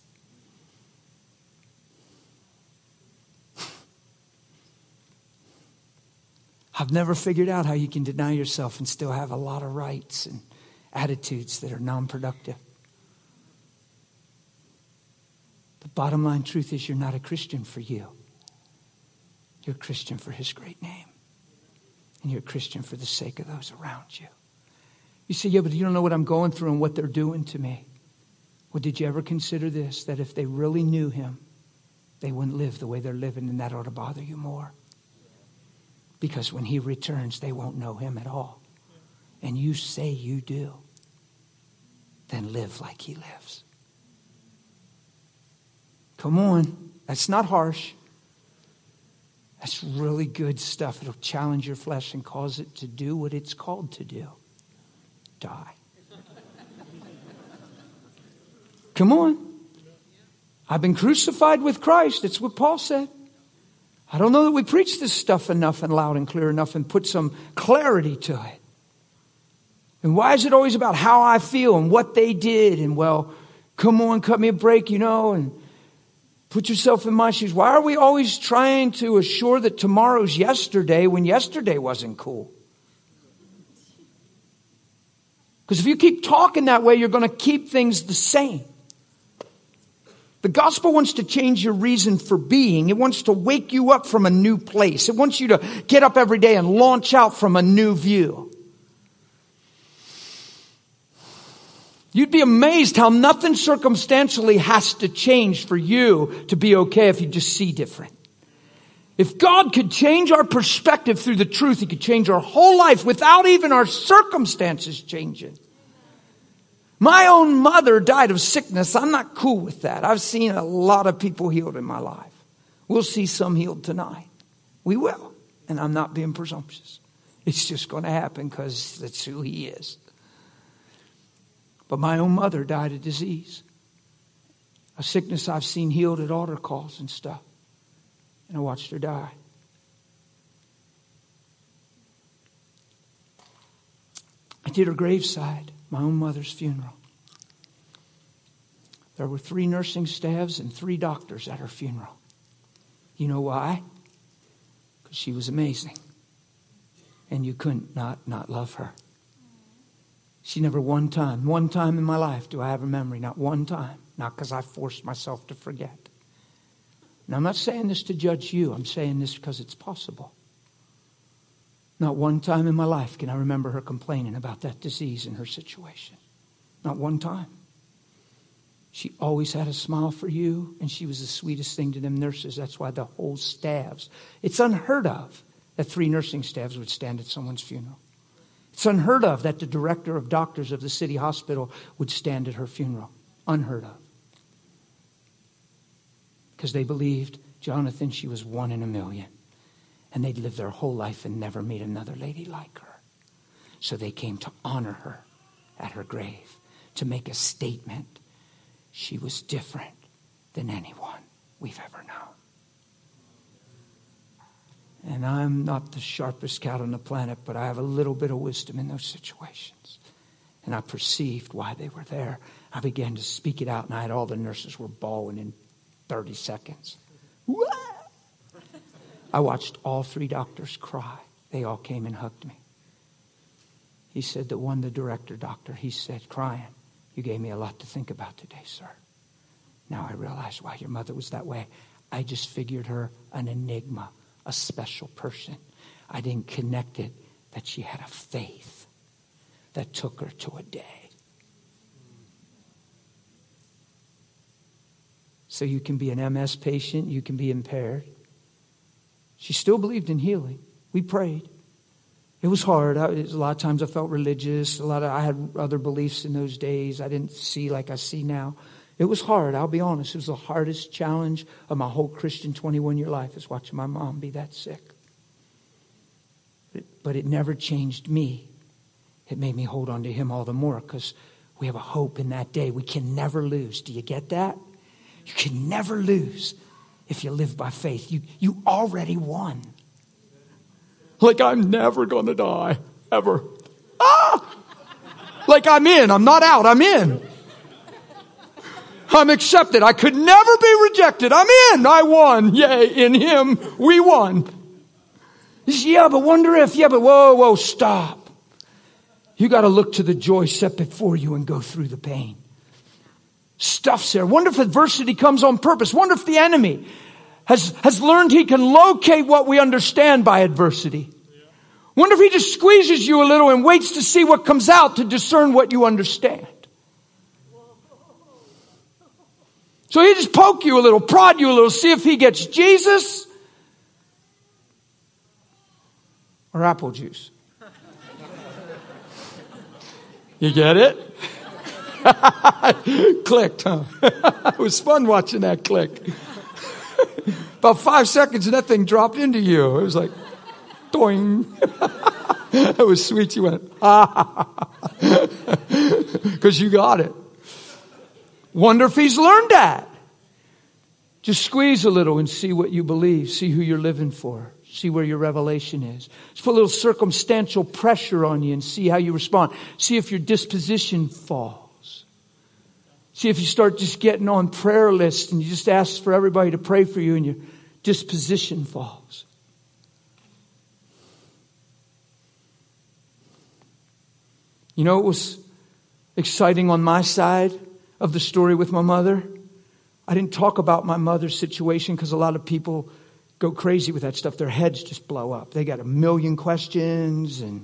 I've never figured out how you can deny yourself and still have a lot of rights attitudes that are non-productive. The bottom line truth is you're not a Christian for you. You're a Christian for His great name. And you're a Christian for the sake of those around you. You say, yeah, but you don't know what I'm going through and what they're doing to me. Well, did you ever consider this? That if they really knew Him, they wouldn't live the way they're living, and that ought to bother you more. Because when He returns, they won't know Him at all. And you say you do. Then live like He lives. Come on. That's not harsh. That's really good stuff. It'll challenge your flesh and cause it to do what it's called to do. Die. Come on. I've been crucified with Christ. That's what Paul said. I don't know that we preach this stuff enough and loud and clear enough and put some clarity to it. And why is it always about how I feel and what they did? And well, come on, cut me a break, and put yourself in my shoes. Why are we always trying to assure that tomorrow's yesterday when yesterday wasn't cool? Because if you keep talking that way, you're going to keep things the same. The gospel wants to change your reason for being. It wants to wake you up from a new place. It wants you to get up every day and launch out from a new view. You'd be amazed how nothing circumstantially has to change for you to be okay if you just see different. If God could change our perspective through the truth, He could change our whole life without even our circumstances changing. My own mother died of sickness. I'm not cool with that. I've seen a lot of people healed in my life. We'll see some healed tonight. We will. And I'm not being presumptuous. It's just going to happen because that's who He is. But my own mother died of disease. A sickness I've seen healed at altar calls and stuff. And I watched her die. I did her graveside, my own mother's funeral. There were 3 nursing staffs and 3 doctors at her funeral. You know why? Because she was amazing. And you couldn't not love her. She never one time in my life do I have a memory, not one time. Not because I forced myself to forget. Now, I'm not saying this to judge you. I'm saying this because it's possible. Not one time in my life can I remember her complaining about that disease in her situation. Not one time. She always had a smile for you, and she was the sweetest thing to them nurses. That's why the whole staffs. It's unheard of that 3 nursing staffs would stand at someone's funeral. It's unheard of that the director of doctors of the city hospital would stand at her funeral. Unheard of. Because they believed, Jonathan, she was 1 in a million. And they'd live their whole life and never meet another lady like her. So they came to honor her at her grave. To make a statement. She was different than anyone we've ever known. And I'm not the sharpest cat on the planet, but I have a little bit of wisdom in those situations. And I perceived why they were there. I began to speak it out, and I had all the nurses were bawling in 30 seconds. I watched all 3 doctors cry. They all came and hugged me. He said that one, the director doctor, he said, crying, you gave me a lot to think about today, sir. Now I realize why your mother was that way. I just figured her an enigma. A special person. I didn't connect it that she had a faith that took her to a day. So you can be an MS patient, you can be impaired. She still believed in healing. We prayed. It was hard. A lot of times I felt religious. I had other beliefs in those days. I didn't see like I see now. It was hard, I'll be honest. It was the hardest challenge of my whole Christian 21-year life is watching my mom be that sick. But it never changed me. It made me hold on to Him all the more because we have a hope in that day. We can never lose. Do you get that? You can never lose if you live by faith. You already won. Like I'm never going to die, ever. Like I'm in. I'm not out. I'm in. I'm accepted. I could never be rejected. I'm in. I won. Yay. In Him, we won. Yeah, but wonder if. Yeah, but whoa, stop. You got to look to the joy set before you and go through the pain. Stuff's there. Wonder if adversity comes on purpose. Wonder if the enemy has learned he can locate what we understand by adversity. Wonder if he just squeezes you a little and waits to see what comes out to discern what you understand. So he just poke you a little, prod you a little, see if he gets Jesus or apple juice. You get it? Clicked, huh? It was fun watching that click. About 5 seconds and that thing dropped into you. It was like, doing. It was sweet. You went, because you got it. Wonder if he's learned that. Just squeeze a little and see what you believe. See who you're living for. See where your revelation is. Just put a little circumstantial pressure on you and see how you respond. See if your disposition falls. See if you start just getting on prayer lists and you just ask for everybody to pray for you and your disposition falls. You know, it was exciting on my side of the story with my mother. I didn't talk about my mother's situation because a lot of people go crazy with that stuff. Their heads just blow up. They got a million questions. And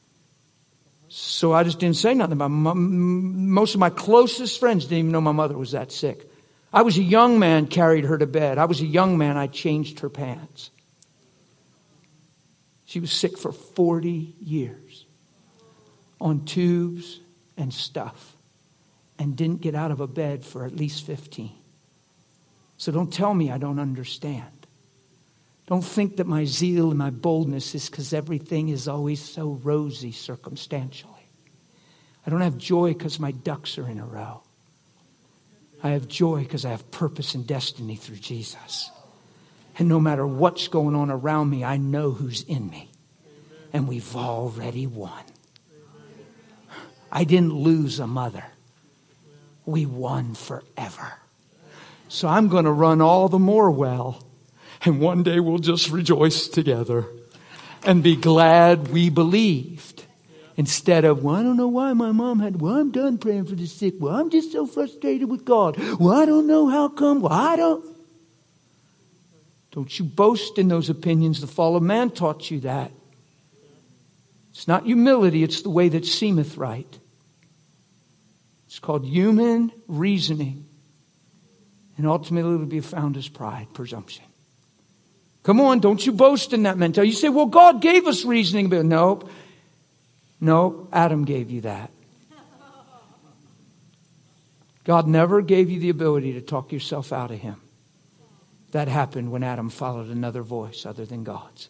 so I just didn't say nothing about most of my closest friends didn't even know my mother was that sick. I was a young man, carried her to bed. I was a young man, I changed her pants. She was sick for 40 years on tubes and stuff and didn't get out of a bed for at least 15. So don't tell me I don't understand. Don't think that my zeal and my boldness is because everything is always so rosy circumstantially. I don't have joy because my ducks are in a row. I have joy because I have purpose and destiny through Jesus. And no matter what's going on around me, I know who's in me. And we've already won. I didn't lose a mother. We won forever. So I'm going to run all the more well. And one day we'll just rejoice together and be glad we believed. Instead of, well, I don't know why my mom had, well, I'm done praying for the sick. Well, I'm just so frustrated with God. Well, I don't know how come. Well, I don't. Don't you boast in those opinions. The fall of man taught you that. It's not humility. It's the way that seemeth right. It's called human reasoning. And ultimately it will be found as pride, presumption. Come on, don't you boast in that mentality. You say, well, God gave us reasoning. But nope. No, Adam gave you that. God never gave you the ability to talk yourself out of him. That happened when Adam followed another voice other than God's.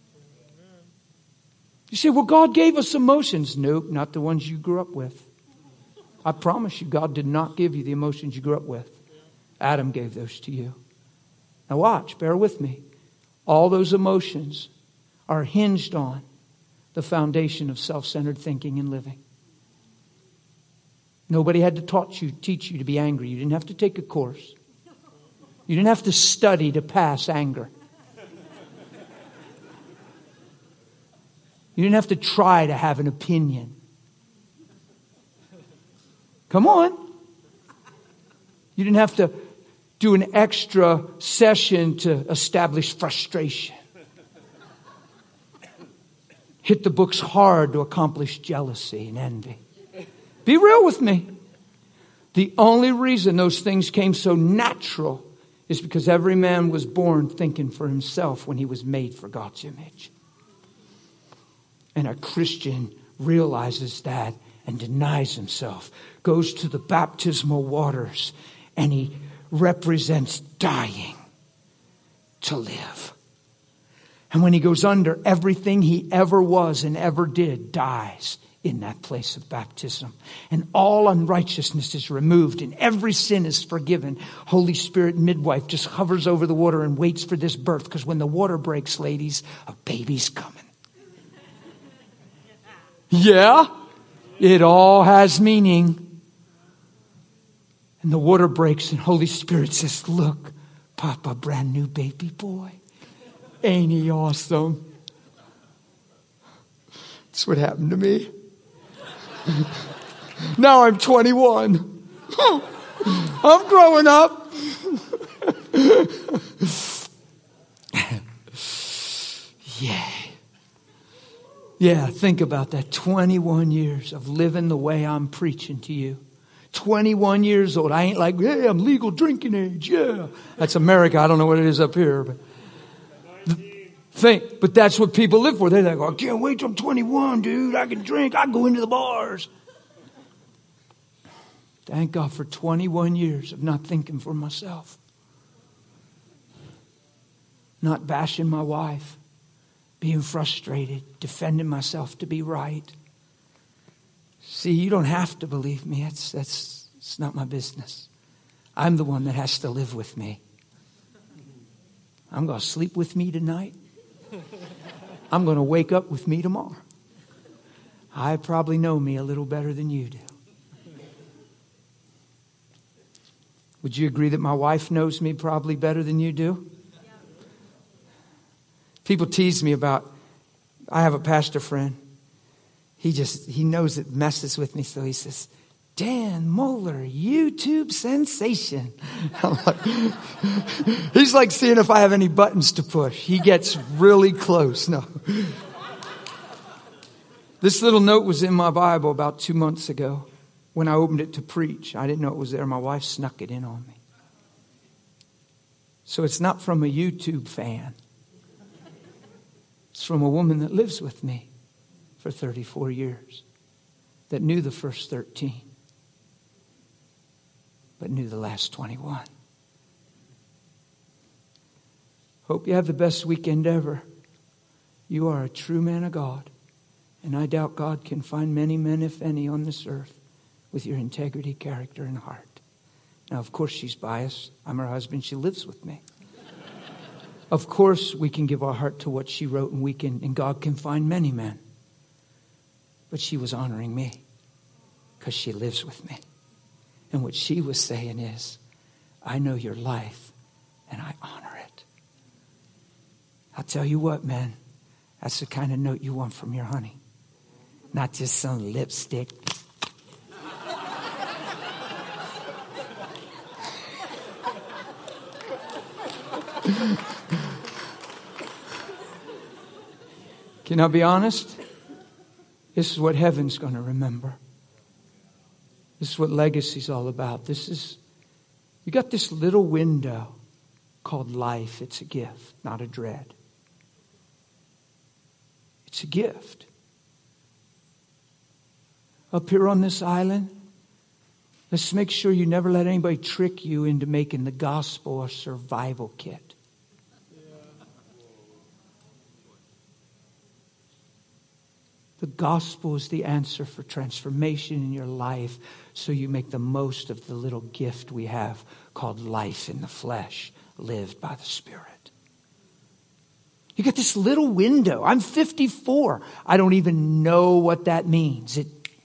You say, well, God gave us emotions. Nope, not the ones you grew up with. I promise you, God did not give you the emotions you grew up with. Adam gave those to you. Now watch, bear with me. All those emotions are hinged on the foundation of self-centered thinking and living. Nobody had to teach you to be angry. You didn't have to take a course. You didn't have to study to pass anger. You didn't have to try to have an opinion. Come on. You didn't have to do an extra session to establish frustration. Hit the books hard to accomplish jealousy and envy. Be real with me. The only reason those things came so natural is because every man was born thinking for himself when he was made for God's image. And a Christian realizes that and denies himself, goes to the baptismal waters, and he represents dying to live. And when he goes under, everything he ever was and ever did dies in that place of baptism. And all unrighteousness is removed and every sin is forgiven. Holy Spirit midwife just hovers over the water and waits for this birth. Because when the water breaks, ladies, a baby's coming. Yeah, it all has meaning. And the water breaks and Holy Spirit says, look, Papa, brand new baby boy. Ain't he awesome? That's what happened to me. Now I'm 21. I'm growing up. Yeah, think about that. 21 years of living the way I'm preaching to you. 21 years old. I ain't like, hey, I'm legal drinking age. Yeah. That's America. I don't know what it is up here. But but that's what people live for. They're like, I can't wait till I'm 21, dude. I can drink. I can go into the bars. Thank God for 21 years of not thinking for myself. Not bashing my wife. Being frustrated. Defending myself to be right. See, you don't have to believe me. It's not my business. I'm the one that has to live with me. I'm going to sleep with me tonight. I'm going to wake up with me tomorrow. I probably know me a little better than you do. Would you agree that my wife knows me probably better than you do? People tease me about, I have a pastor friend. He knows it messes with me. So he says, Dan Mohler, YouTube sensation. I'm like, he's like seeing if I have any buttons to push. He gets really close. No. This little note was in my Bible about 2 months ago when I opened it to preach. I didn't know it was there. My wife snuck it in on me. So it's not from a YouTube fan. It's from a woman that lives with me for 34 years, that knew the first 13, but knew the last 21. Hope you have the best weekend ever. You are a true man of God, and I doubt God can find many men, if any, on this earth with your integrity, character, and heart. Now, of course, she's biased. I'm her husband. She lives with me. Of course, we can give our heart to what she wrote, and God can find many men. But she was honoring me because she lives with me. And what she was saying is, I know your life and I honor it. I'll tell you what, man, that's the kind of note you want from your honey. Not just some lipstick. Can I be honest? This is what heaven's going to remember. This is what legacy's all about. You got this little window called life. It's a gift, not a dread. It's a gift. Up here on this island, let's make sure you never let anybody trick you into making the gospel a survival kit. The gospel is the answer for transformation in your life, so you make the most of the little gift we have called life in the flesh, lived by the Spirit. You get this little window. I'm 54. I don't even know what that means.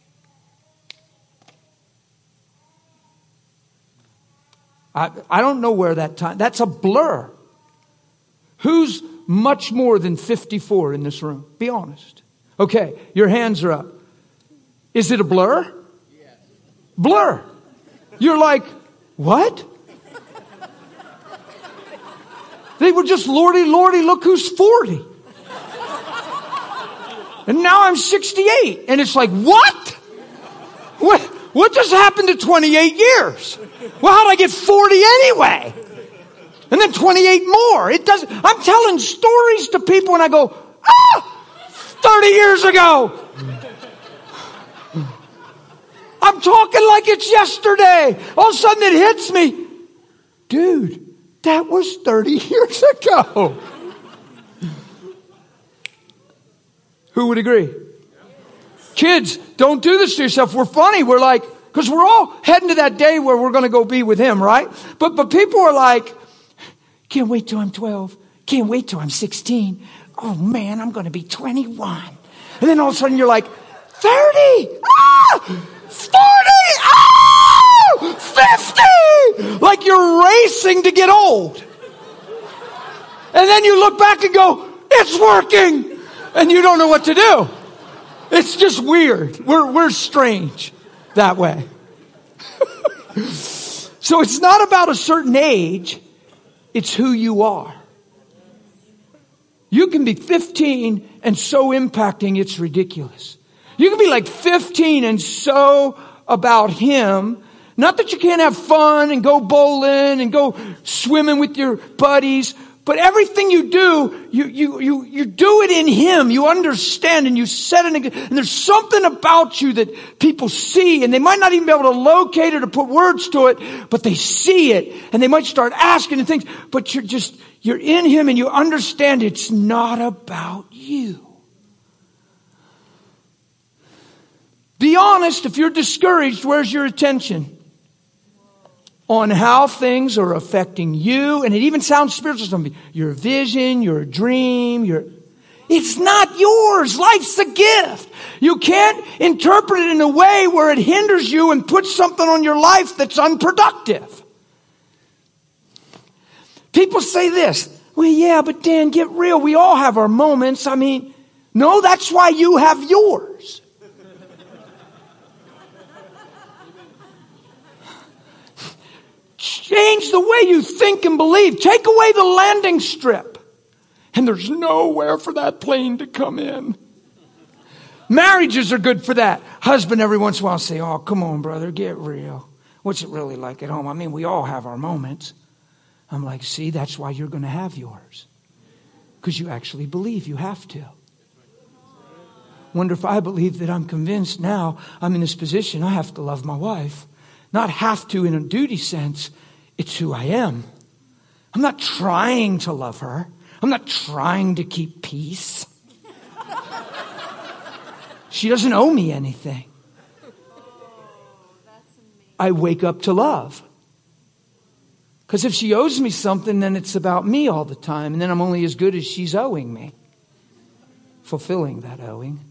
I don't know where that time, that's a blur. Who's much more than 54 in this room? Be honest. Okay, your hands are up. Is it a blur? Yes. Blur. You're like, what? They were just lordy, look who's 40. And now I'm 68. And it's like, what? What just happened to 28 years? Well, how'd I get 40 anyway? And then 28 more. I'm telling stories to people and I go, 30 years ago. I'm talking like it's yesterday. All of a sudden it hits me. Dude, that was 30 years ago. Who would agree? Kids, don't do this to yourself. We're funny. We're like, because we're all heading to that day where we're going to go be with him, right? But people are like, can't wait till I'm 12. Can't wait till I'm 16. Oh man, I'm going to be 21. And then all of a sudden you're like, 30, 40, 50. Like you're racing to get old. And then you look back and go, it's working. And you don't know what to do. It's just weird. We're strange that way. So it's not about a certain age. It's who you are. You can be 15 and so impacting it's ridiculous. You can be like 15 and so about Him. Not that you can't have fun and go bowling and go swimming with your buddies, but everything you do, you do it in Him. You understand and you set it. And there's something about you that people see, and they might not even be able to locate it or put words to it, but they see it, and they might start asking and things. But you're in Him, and you understand it's not about you. Be honest. If you're discouraged, where's your attention? On how things are affecting you. And it even sounds spiritual to some people. Your vision, your dream, it's not yours. Life's a gift. You can't interpret it in a way where it hinders you and puts something on your life that's unproductive. People say this, well, yeah, but Dan, get real. We all have our moments. I mean, no, that's why you have yours. Change the way you think and believe. Take away the landing strip. And there's nowhere for that plane to come in. Marriages are good for that. Husband every once in a while say, oh, come on, brother, get real. What's it really like at home? I mean, we all have our moments. I'm like, see, that's why you're going to have yours. Because you actually believe you have to. Wonder if I believe that I'm convinced now I'm in this position, I have to love my wife. Not have to in a duty sense. It's who I am. I'm not trying to love her. I'm not trying to keep peace. She doesn't owe me anything. I wake up to love. Because if she owes me something, then it's about me all the time. And then I'm only as good as she's owing me. Fulfilling that owing.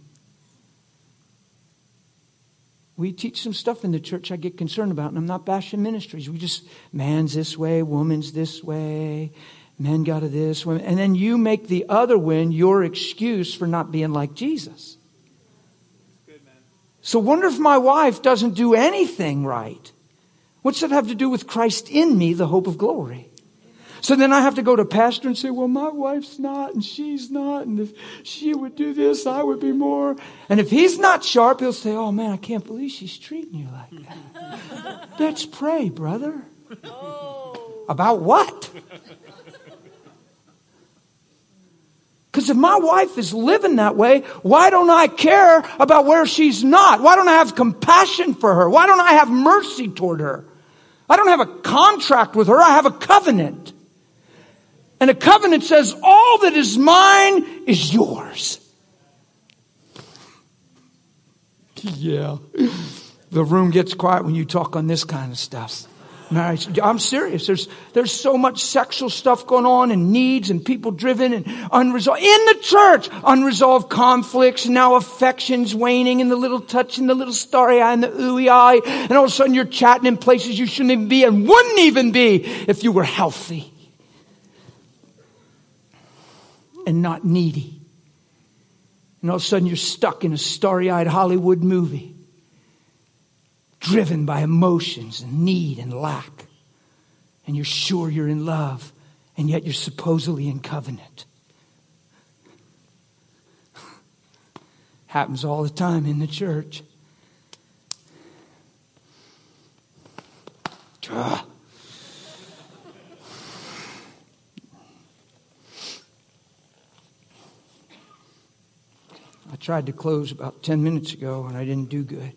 We teach some stuff in the church I get concerned about, and I'm not bashing ministries. Man's this way, woman's this way, men got to this, women. And then you make the other one your excuse for not being like Jesus. Good, man. So wonder if my wife doesn't do anything right. What's that have to do with Christ in me, the hope of glory? So then I have to go to pastor and say, well, my wife's not and she's not. And if she would do this, I would be more. And if he's not sharp, he'll say, oh, man, I can't believe she's treating you like that. Let's pray, brother. Oh. About what? Because if my wife is living that way, why don't I care about where she's not? Why don't I have compassion for her? Why don't I have mercy toward her? I don't have a contract with her. I have a covenant. And a covenant says, all that is mine is yours. Yeah. The room gets quiet when you talk on this kind of stuff. Marriage. I'm serious. There's so much sexual stuff going on and needs and people driven and unresolved. In the church, unresolved conflicts and now affections waning and the little touch and the little starry eye and the ooey eye. And all of a sudden you're chatting in places you shouldn't even be and wouldn't even be if you were healthy. And not needy. And all of a sudden you're stuck in a starry-eyed Hollywood movie. Driven by emotions and need and lack. And you're sure you're in love. And yet you're supposedly in covenant. Happens all the time in the church. I tried to close about 10 minutes ago and I didn't do good.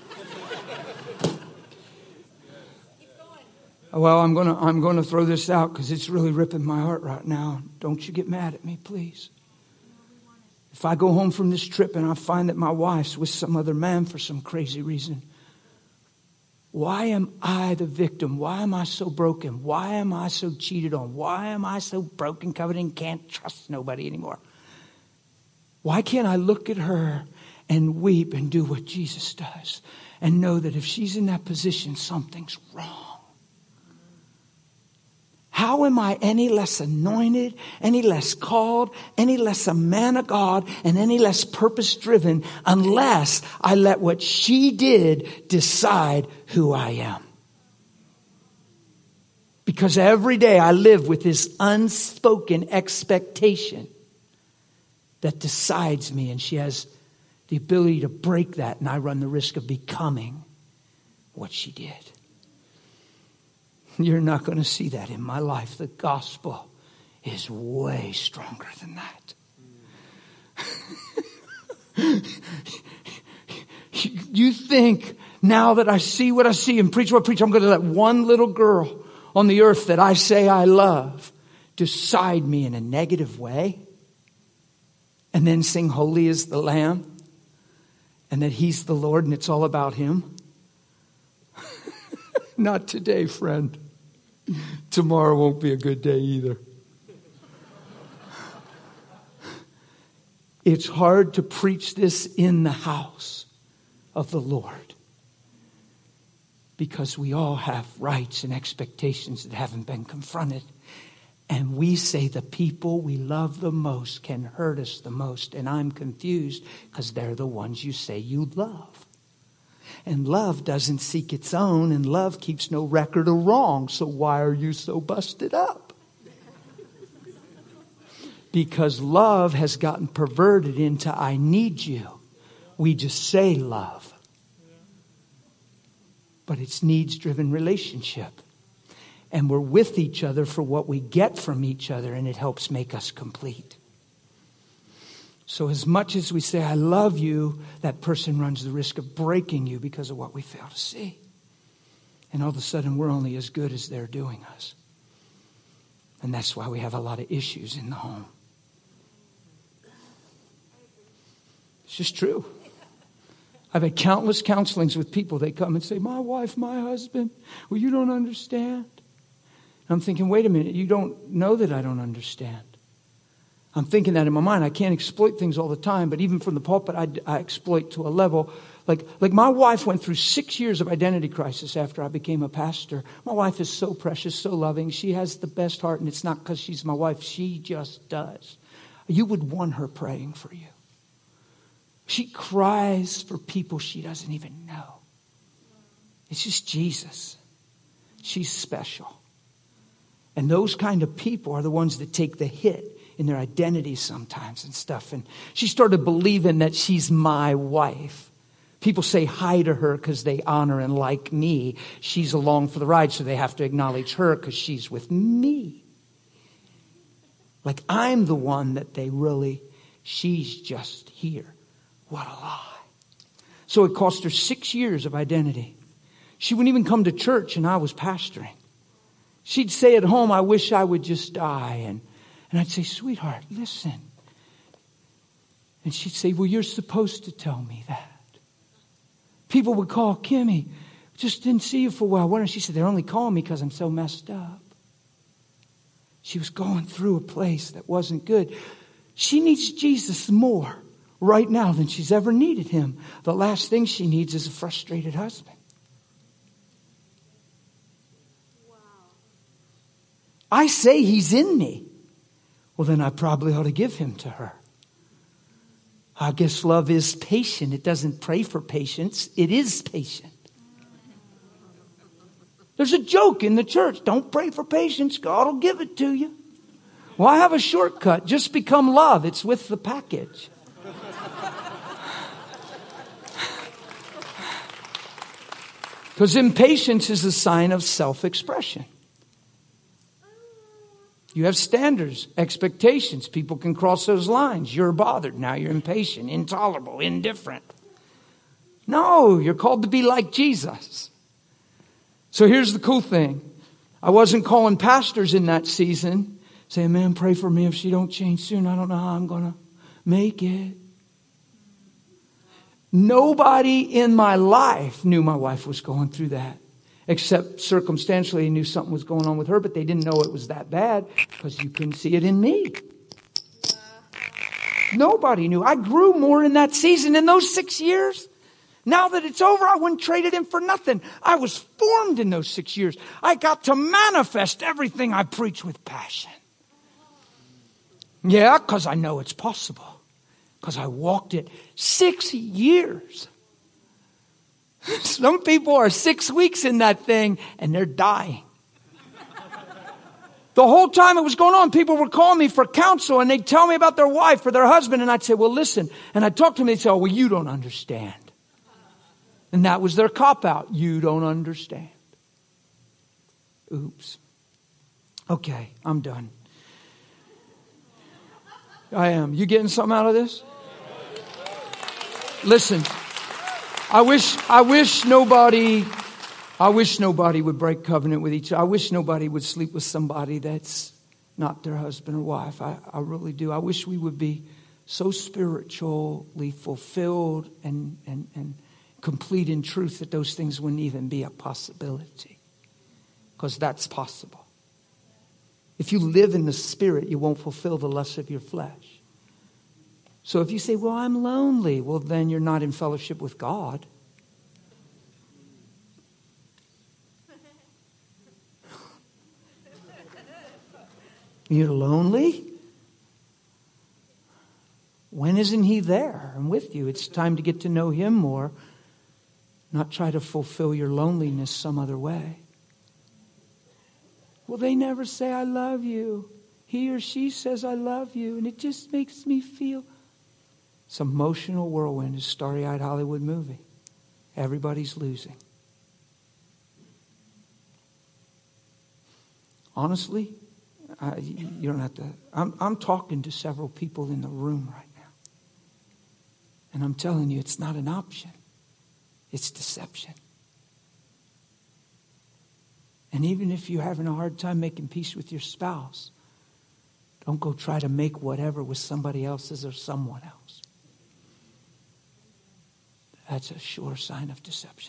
Well, I'm going to throw this out because it's really ripping my heart right now. Don't you get mad at me, please. If I go home from this trip and I find that my wife's with some other man for some crazy reason, why am I the victim? Why am I so broken? Why am I so cheated on? Why am I so broken, covered, and can't trust nobody anymore? Why can't I look at her and weep and do what Jesus does and know that if she's in that position, something's wrong? how am I any less anointed, any less called, any less a man of God, and any less purpose-driven unless I let what she did decide who I am? Because every day I live with this unspoken expectation that decides me, and she has the ability to break that, and I run the risk of becoming what she did. You're not going to see that in my life. The gospel is way stronger than that. You think now that I see what I see and preach what I preach, I'm going to let one little girl on the earth that I say I love decide me in a negative way? And then sing holy is the Lamb? And that He's the Lord and it's all about Him? Not today, friend. Tomorrow won't be a good day either. It's hard to preach this in the house of the Lord because we all have rights and expectations that haven't been confronted. And we say the people we love the most can hurt us the most. And I'm confused because they're the ones you say you love. And love doesn't seek its own, and love keeps no record of wrong. So why are you so busted up? Because love has gotten perverted into I need you. We just say love. But it's needs-driven relationship. And we're with each other for what we get from each other, and it helps make us complete. So as much as we say, I love you, that person runs the risk of breaking you because of what we fail to see. And all of a sudden, we're only as good as they're doing us. And that's why we have a lot of issues in the home. It's just true. I've had countless counselings with people. They come and say, my wife, my husband, well, you don't understand. I'm thinking, wait a minute, you don't know that I don't understand. I'm thinking that in my mind. I can't exploit things all the time, but even from the pulpit, I exploit to a level. Like my wife went through 6 years of identity crisis after I became a pastor. My wife is so precious, so loving. She has the best heart, and it's not because she's my wife. She just does. You would want her praying for you. She cries for people she doesn't even know. It's just Jesus. She's special. And those kind of people are the ones that take the hit in their identity sometimes and stuff. And she started believing that she's my wife. People say hi to her because they honor and like me. She's along for the ride, so they have to acknowledge her because she's with me. Like I'm the one that they really, she's just here. What a lie. So it cost her 6 years of identity. She wouldn't even come to church and I was pastoring. She'd say at home, I wish I would just die. And I'd say, sweetheart, listen. And she'd say, well, you're supposed to tell me that. People would call Kimmy. Just didn't see you for a while. She said, they're only calling me because I'm so messed up. She was going through a place that wasn't good. She needs Jesus more right now than she's ever needed him. The last thing she needs is a frustrated husband. I say he's in me. Well, then I probably ought to give him to her. I guess love is patient. It doesn't pray for patience. It is patient. There's a joke in the church. Don't pray for patience. God will give it to you. Well, I have a shortcut. Just become love. It's with the package. Because impatience is a sign of self-expression. You have standards, expectations. People can cross those lines. You're bothered. Now you're impatient, intolerable, indifferent. No, you're called to be like Jesus. So here's the cool thing. I wasn't calling pastors in that season saying, man, pray for me if she don't change soon. I don't know how I'm going to make it. Nobody in my life knew my wife was going through that. Except circumstantially, they knew something was going on with her, but they didn't know it was that bad because you couldn't see it in me. Nobody knew. I grew more in that season. In those 6 years, Now that it's over, I wouldn't trade it in for nothing. I was formed in those 6 years. I got to manifest everything I preach with passion. Yeah, because I know it's possible. Because I walked it 6 years. Some people are 6 weeks in that thing and they're dying. The whole time it was going on, people were calling me for counsel and they'd tell me about their wife or their husband. And I'd say, well, listen. And I'd talk to them. They'd say, oh, well, you don't understand. And that was their cop-out. You don't understand. Oops. Okay, I'm done. I am. You getting something out of this? Listen, I wish nobody would break covenant with each other. I wish nobody would sleep with somebody that's not their husband or wife. I really do. I wish we would be so spiritually fulfilled and complete in truth that those things wouldn't even be a possibility. Because that's possible. If you live in the Spirit, you won't fulfill the lusts of your flesh. So if you say, well, I'm lonely, well, then you're not in fellowship with God. You're lonely? When isn't He there and with you? It's time to get to know Him more, not try to fulfill your loneliness some other way. Well, they never say, I love you. He or she says, I love you. And it just makes me feel. It's emotional whirlwind. It's a starry-eyed Hollywood movie. Everybody's losing. Honestly, you don't have to. I'm talking to several people in the room right now. And I'm telling you, it's not an option. It's deception. And even if you're having a hard time making peace with your spouse, don't go try to make whatever with somebody else's or someone else. That's a sure sign of deception.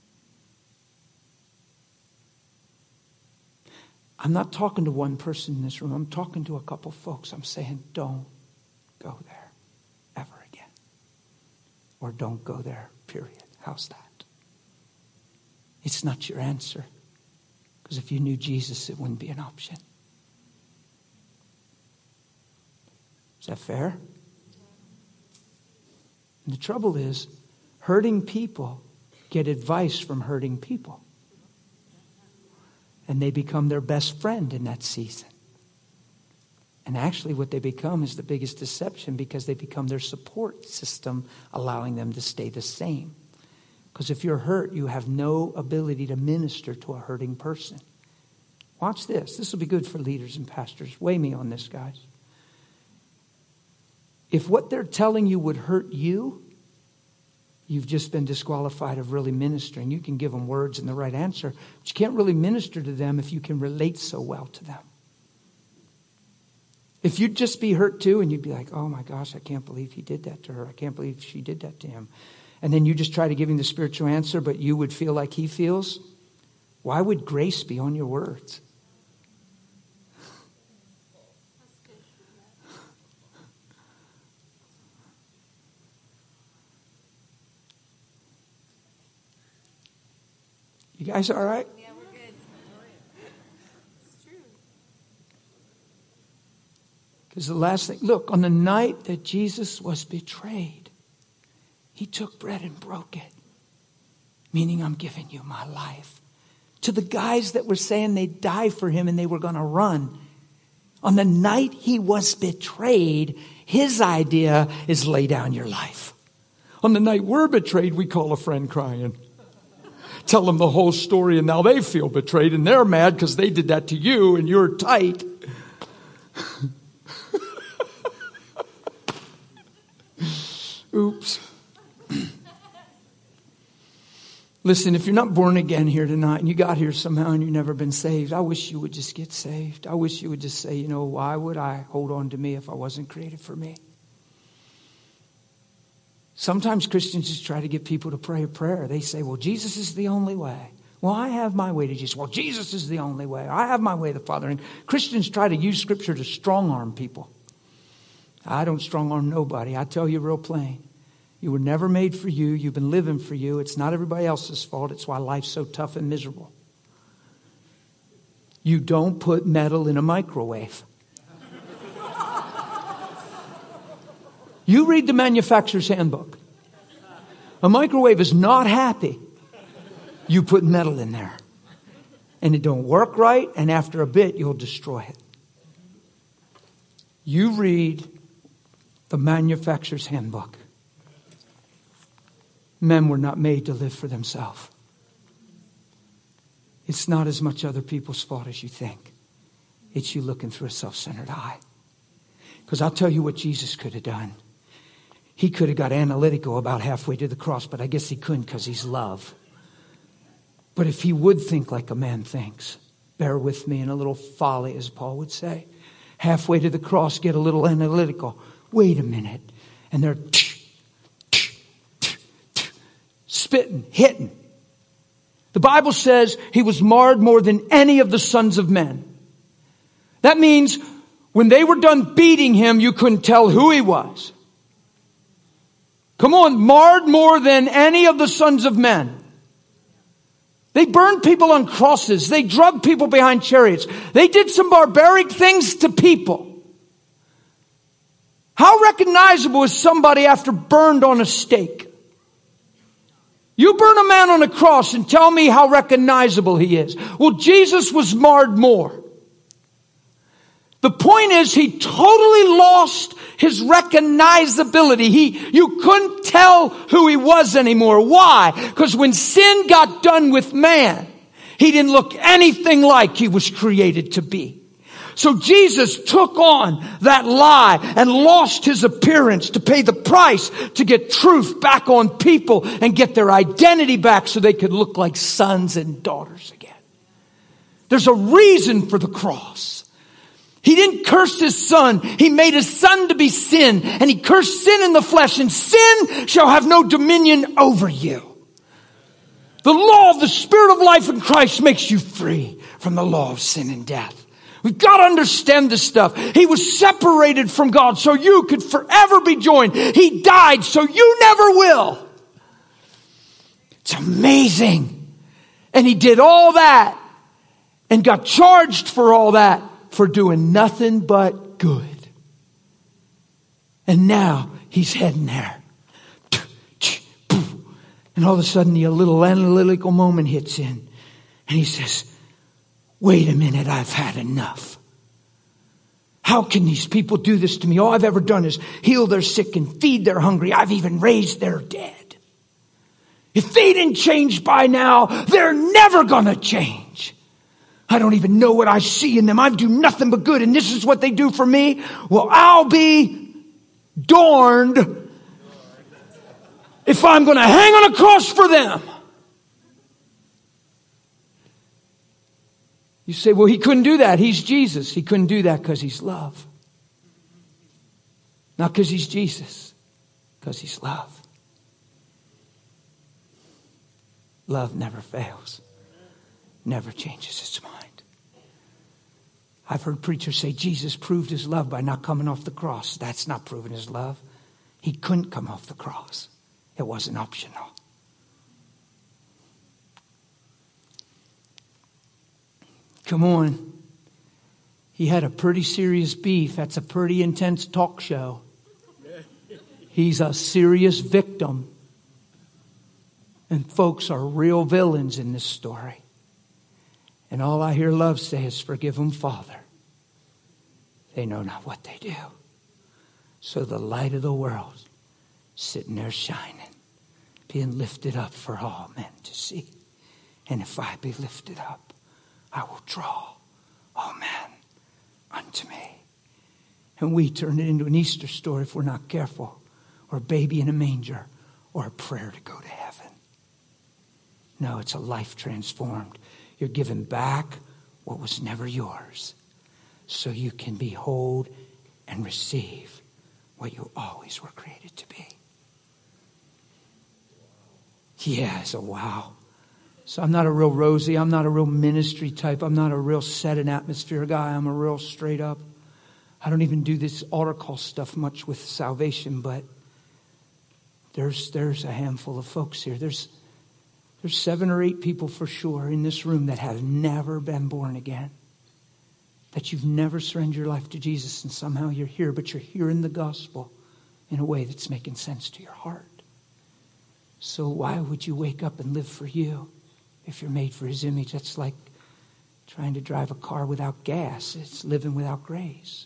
I'm not talking to one person in this room. I'm talking to a couple folks. I'm saying, don't go there ever again. Or don't go there, period. How's that? It's not your answer. Because if you knew Jesus, it wouldn't be an option. Is that fair? And the trouble is, hurting people get advice from hurting people. And they become their best friend in that season. And actually what they become is the biggest deception, because they become their support system, allowing them to stay the same. Because if you're hurt, you have no ability to minister to a hurting person. Watch this. This will be good for leaders and pastors. Weigh me on this, guys. If what they're telling you would hurt you, you've just been disqualified of really ministering. You can give them words and the right answer, but you can't really minister to them if you can relate so well to them. If you'd just be hurt too, and you'd be like, oh my gosh, I can't believe he did that to her. I can't believe she did that to him. And then you just try to give him the spiritual answer, but you would feel like he feels. Why would grace be on your words? You guys all right? Yeah, we're good. It's true. Because the last thing, look, on the night that Jesus was betrayed, he took bread and broke it. Meaning, I'm giving you my life. To the guys that were saying they'd die for him and they were going to run. On the night he was betrayed, his idea is lay down your life. On the night we're betrayed, we call a friend crying. Tell them the whole story, and now they feel betrayed and they're mad because they did that to you and you're tight. Oops. Listen, if you're not born again here tonight and you got here somehow and you've never been saved, I wish you would just get saved. I wish you would just say, you know, why would I hold on to me if I wasn't created for me? Sometimes Christians just try to get people to pray a prayer. They say, well, Jesus is the only way. Well, I have my way to Jesus. Well, Jesus is the only way. I have my way to the Father. And Christians try to use Scripture to strong arm people. I don't strong arm nobody. I tell you real plain. You were never made for you. You've been living for you. It's not everybody else's fault. It's why life's so tough and miserable. You don't put metal in a microwave. You read the manufacturer's handbook. A microwave is not happy. You put metal in there. And it don't work right, and after a bit, you'll destroy it. You read the manufacturer's handbook. Men were not made to live for themselves. It's not as much other people's fault as you think. It's you looking through a self-centered eye. Because I'll tell you what Jesus could have done. He could have got analytical about halfway to the cross, but I guess he couldn't because he's love. But if he would think like a man thinks, bear with me in a little folly, as Paul would say. Halfway to the cross, get a little analytical. Wait a minute. And they're spitting, hitting. The Bible says he was marred more than any of the sons of men. That means when they were done beating him, you couldn't tell who he was. Come on, marred more than any of the sons of men. They burned people on crosses. They drugged people behind chariots. They did some barbaric things to people. How recognizable is somebody after burned on a stake? You burn a man on a cross and tell me how recognizable he is. Well, Jesus was marred more. The point is, he totally lost his recognizability. You couldn't tell who he was anymore. Why? Because when sin got done with man, he didn't look anything like he was created to be. So Jesus took on that lie and lost his appearance to pay the price to get truth back on people and get their identity back so they could look like sons and daughters again. There's a reason for the cross. He didn't curse his son. He made his son to be sin. And he cursed sin in the flesh. And sin shall have no dominion over you. The law of the Spirit of life in Christ makes you free from the law of sin and death. We've got to understand this stuff. He was separated from God so you could forever be joined. He died so you never will. It's amazing. And he did all that and got charged for all that for doing nothing but good. And now he's heading there. And all of a sudden the little analytical moment hits in. And he says, wait a minute, I've had enough. How can these people do this to me? All I've ever done is heal their sick and feed their hungry. I've even raised their dead. If they didn't change by now, they're never going to change. I don't even know what I see in them. I do nothing but good, and this is what they do for me. Well, I'll be darned if I'm going to hang on a cross for them. You say, well, he couldn't do that. He's Jesus. He couldn't do that because he's love. Not because he's Jesus, because he's love. Love never fails. Never changes its mind. I've heard preachers say Jesus proved his love by not coming off the cross. That's not proving his love. He couldn't come off the cross. It wasn't optional. Come on. He had a pretty serious beef. That's a pretty intense talk show. He's a serious victim. And folks are real villains in this story. And all I hear love say is, forgive them, Father. They know not what they do. So the light of the world sitting there shining, being lifted up for all men to see. And if I be lifted up, I will draw all men unto me. And we turn it into an Easter story if we're not careful, or a baby in a manger, or a prayer to go to heaven. No, it's a life transformed. You're giving back what was never yours so you can behold and receive what you always were created to be. Yeah, it's a wow. So I'm not a real rosy. I'm not a real ministry type. I'm not a real set an atmosphere guy. I'm a real straight up. I don't even do this altar call stuff much with salvation, but There's a handful of folks here. There's 7 or 8 people for sure in this room that have never been born again. That you've never surrendered your life to Jesus, and somehow you're here, but you're hearing the gospel in a way that's making sense to your heart. So why would you wake up and live for you if you're made for His image? That's like trying to drive a car without gas. It's living without grace.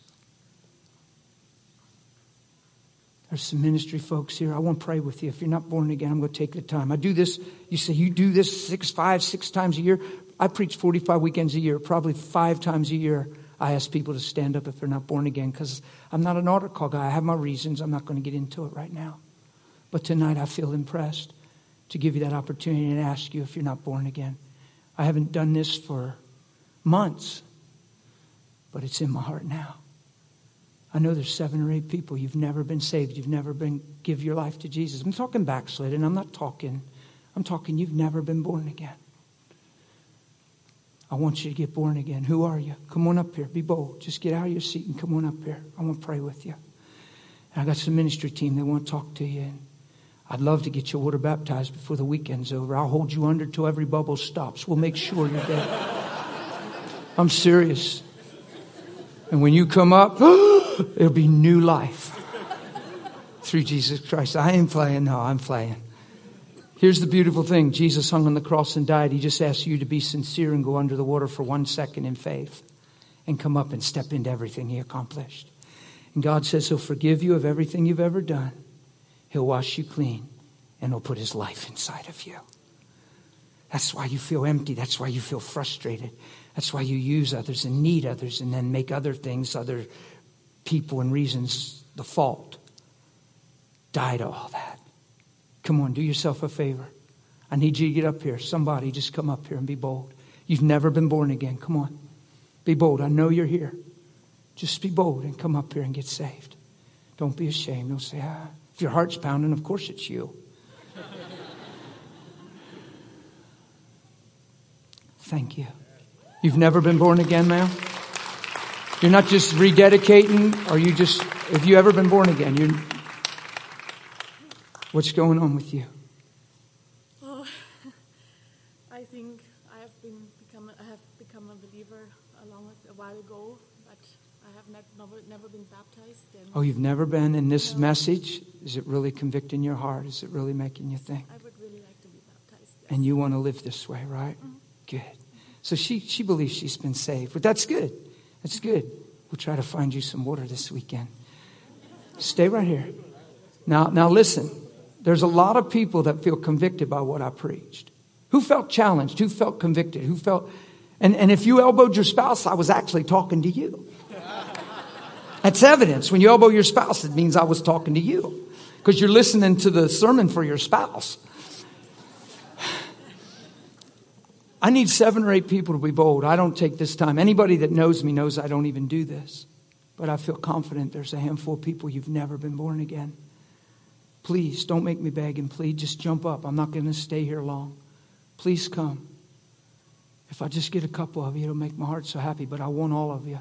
There's some ministry folks here. I want to pray with you. If you're not born again, I'm going to take the time. I do this. You say you do this 6 times a year. I preach 45 weekends a year. Probably 5 times a year I ask people to stand up if they're not born again, because I'm not an altar call guy. I have my reasons. I'm not going to get into it right now. But tonight I feel impressed to give you that opportunity and ask you if you're not born again. I haven't done this for months, but it's in my heart now. I know there's 7 or 8 people. You've never been saved. You've never been give your life to Jesus. I'm talking backslidden. I'm talking you've never been born again. I want you to get born again. Who are you? Come on up here. Be bold. Just get out of your seat and come on up here. I want to pray with you. And I got some ministry team that want to talk to you. And I'd love to get you water baptized before the weekend's over. I'll hold you under till every bubble stops. We'll make sure you're dead. I'm serious. And when you come up, it'll be new life through Jesus Christ. I ain't playing. No, I'm playing. Here's the beautiful thing. Jesus hung on the cross and died. He just asked you to be sincere and go under the water for 1 second in faith and come up and step into everything He accomplished. And God says He'll forgive you of everything you've ever done. He'll wash you clean, and He'll put His life inside of you. That's why you feel empty. That's why you feel frustrated. That's why you use others and need others and then make other things, other people and reasons the fault. Die to all that. Come on, do yourself a favor. I need you to get up here. Somebody just come up here and be bold. You've never been born again. Come on. Be bold. I know you're here. Just be bold and come up here and get saved. Don't be ashamed. Don't say, If your heart's pounding, of course it's you. Thank you. You've never been born again, ma'am? You're not just rededicating, or have you ever been born again? What's going on with you? Oh, I think I have become a believer a while ago, but I have never been baptized. Oh, you've never been? In this message, is it really convicting your heart? Is it really making you think? I would really like to be baptized. Yes. And you want to live this way, right? Mm-hmm. Good. So she believes she's been saved, but that's good. That's good. We'll try to find you some water this weekend. Stay right here. Now listen. There's a lot of people that feel convicted by what I preached. Who felt challenged? Who felt convicted? Who felt... And if you elbowed your spouse, I was actually talking to you. That's evidence. When you elbow your spouse, it means I was talking to you. Because you're listening to the sermon for your spouse. I need 7 or 8 people to be bold. I don't take this time. Anybody that knows me knows I don't even do this. But I feel confident there's a handful of people you've never been born again. Please, don't make me beg and plead. Just jump up. I'm not going to stay here long. Please come. If I just get a couple of you, it'll make my heart so happy. But I want all of you.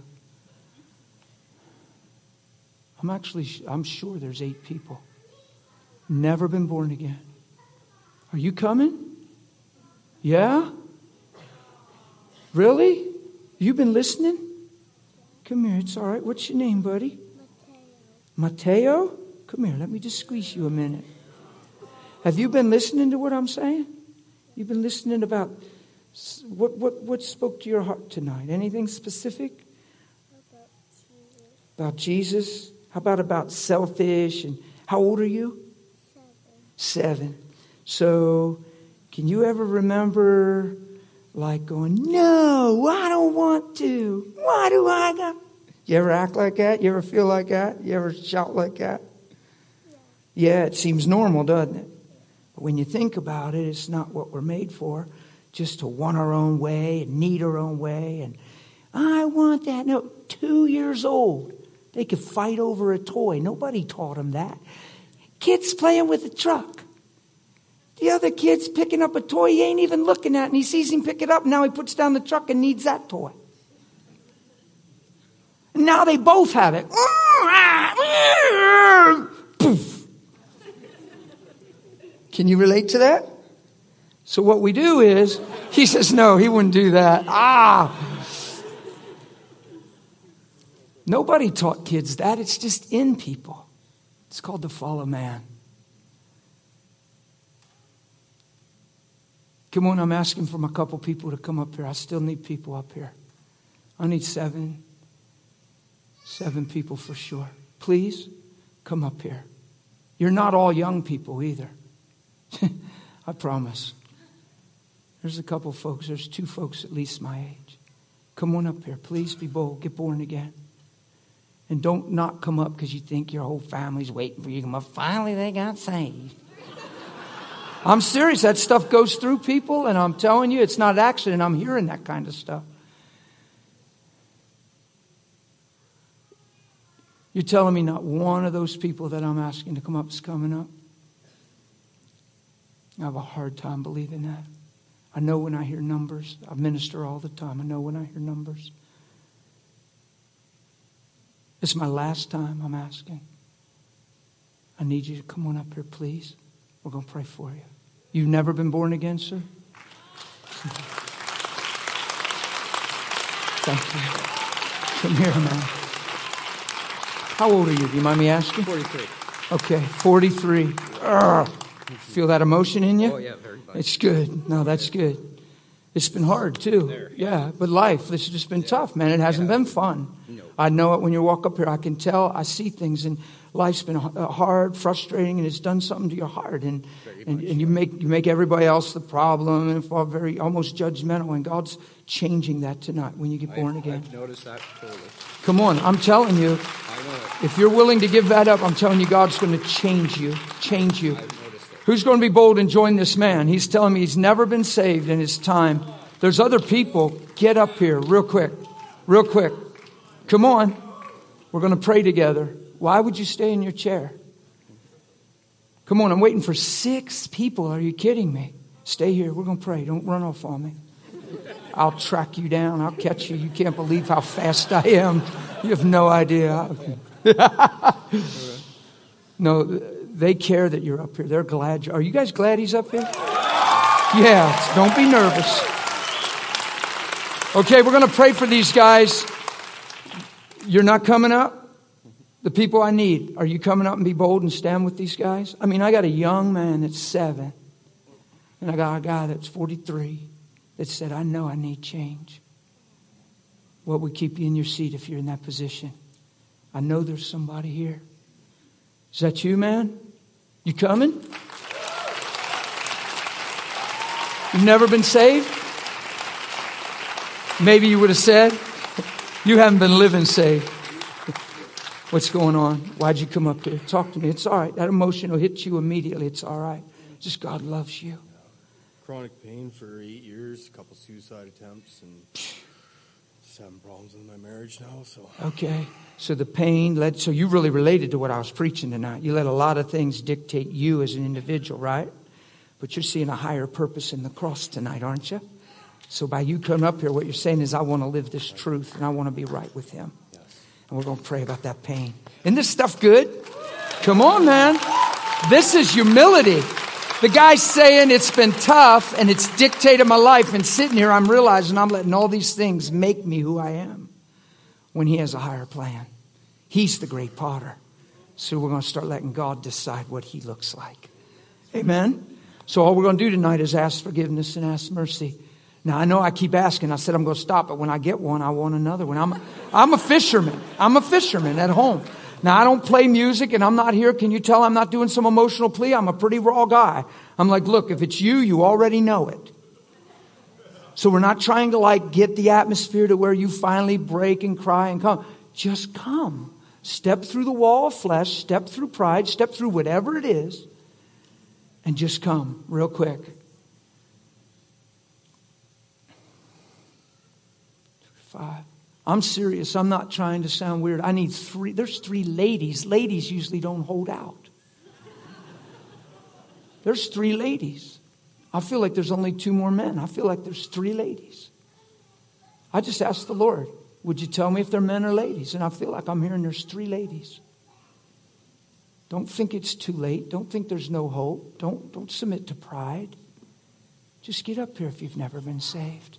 I'm sure there's 8 people. Never been born again. Are you coming? Yeah? Really? You've been listening? Come here. It's all right. What's your name, buddy? Mateo? Come here. Let me just squeeze you a minute. Have you been listening to what I'm saying? You've been listening about what spoke to your heart tonight? Anything specific? About Jesus? How about selfish? And how old are you? 7. So, can you ever remember like going, no, I don't want to. Why do I got? You ever act like that? You ever feel like that? You ever shout like that? Yeah, it seems normal, doesn't it? But when you think about it, it's not what we're made for. Just to want our own way and need our own way. And I want that. No, 2 years old. They could fight over a toy. Nobody taught them that. Kids playing with a truck. The other kid's picking up a toy he ain't even looking at. And he sees him pick it up. And now he puts down the truck and needs that toy. And now they both have it. Poof. Can you relate to that? So what we do is, he says, no, he wouldn't do that. Nobody taught kids that. It's just in people. It's called the fall of man. Come on, I'm asking from a couple people to come up here. I still need people up here. I need seven people for sure. Please, come up here. You're not all young people either. I promise. There's a couple folks. There's 2 folks at least my age. Come on up here. Please be bold. Get born again. And don't not come up because you think your whole family's waiting for you to come up. Finally, they got saved. I'm serious. That stuff goes through people, and I'm telling you, it's not an accident. I'm hearing that kind of stuff. You're telling me not one of those people that I'm asking to come up is coming up? I have a hard time believing that. I know when I hear numbers. I minister all the time. I know when I hear numbers. It's my last time I'm asking. I need you to come on up here, please. We're going to pray for you. You've never been born again, sir? Thank you. Come here, man. How old are you? Do you mind me asking? 43. Okay, 43. Feel that emotion in you? Oh, yeah, very much. It's good. No, that's good. It's been hard, too. Yeah, but life, it's just been tough, man. It hasn't been fun. No. I know it when you walk up here. I can tell. I see things, and life's been hard, frustrating, and it's done something to your heart. And you make everybody else the problem and fall very almost judgmental. And God's changing that tonight when you get born again. I've noticed that totally. Come on, I'm telling you. I know it. If you're willing to give that up, I'm telling you, God's going to change you. Change you. I've noticed it. Who's going to be bold and join this man? He's telling me he's never been saved in his time. There's other people. Get up here real quick. Real quick. Come on. We're going to pray together. Why would you stay in your chair? Come on, I'm waiting for 6 people. Are you kidding me? Stay here. We're going to pray. Don't run off on me. I'll track you down. I'll catch you. You can't believe how fast I am. You have no idea. No, they care that you're up here. They're glad. Are you guys glad he's up here? Yeah, don't be nervous. Okay, we're going to pray for these guys. You're not coming up? The people I need, are you coming up and be bold and stand with these guys? I mean, I got a young man that's 7. And I got a guy that's 43 that said, I know I need change. What would keep you in your seat if you're in that position? I know there's somebody here. Is that you, man? You coming? You've never been saved? Maybe you would have said, you haven't been living saved. What's going on? Why'd you come up here? Talk to me. It's all right. That emotion will hit you immediately. It's all right. Just God loves you. Chronic pain for 8 years, a couple suicide attempts, and 7 problems in my marriage now. So okay. So the pain led. So you really related to what I was preaching tonight. You let a lot of things dictate you as an individual, right? But you're seeing a higher purpose in the cross tonight, aren't you? So by you coming up here, what you're saying is, I want to live this truth and I want to be right with Him. yes. And we're going to pray about that pain. Isn't this stuff good? Come on, man. This is humility. The guy's saying it's been tough and it's dictated my life. And sitting here, I'm realizing I'm letting all these things make me who I am when He has a higher plan. He's the great potter. So we're going to start letting God decide what He looks like. Amen. So all we're going to do tonight is ask forgiveness and ask mercy. Now, I know I keep asking. I said I'm going to stop, but when I get one, I want another one. I'm a fisherman. I'm a fisherman at home. Now, I don't play music, and I'm not here. Can you tell I'm not doing some emotional plea? I'm a pretty raw guy. I'm like, look, if it's you, you already know it. So we're not trying to get the atmosphere to where you finally break and cry and come. Just come. Step through the wall of flesh. Step through pride. Step through whatever it is. And just come real quick. 5. I'm serious. I'm not trying to sound weird. I need 3. There's 3 ladies. Ladies usually don't hold out. There's 3 ladies. I feel like there's only 2 more men. I feel like there's 3 ladies. I just asked the Lord, would you tell me if they're men or ladies? And I feel like I'm hearing there's 3 ladies. Don't think it's too late. Don't think there's no hope. Don't submit to pride. Just get up here if you've never been saved.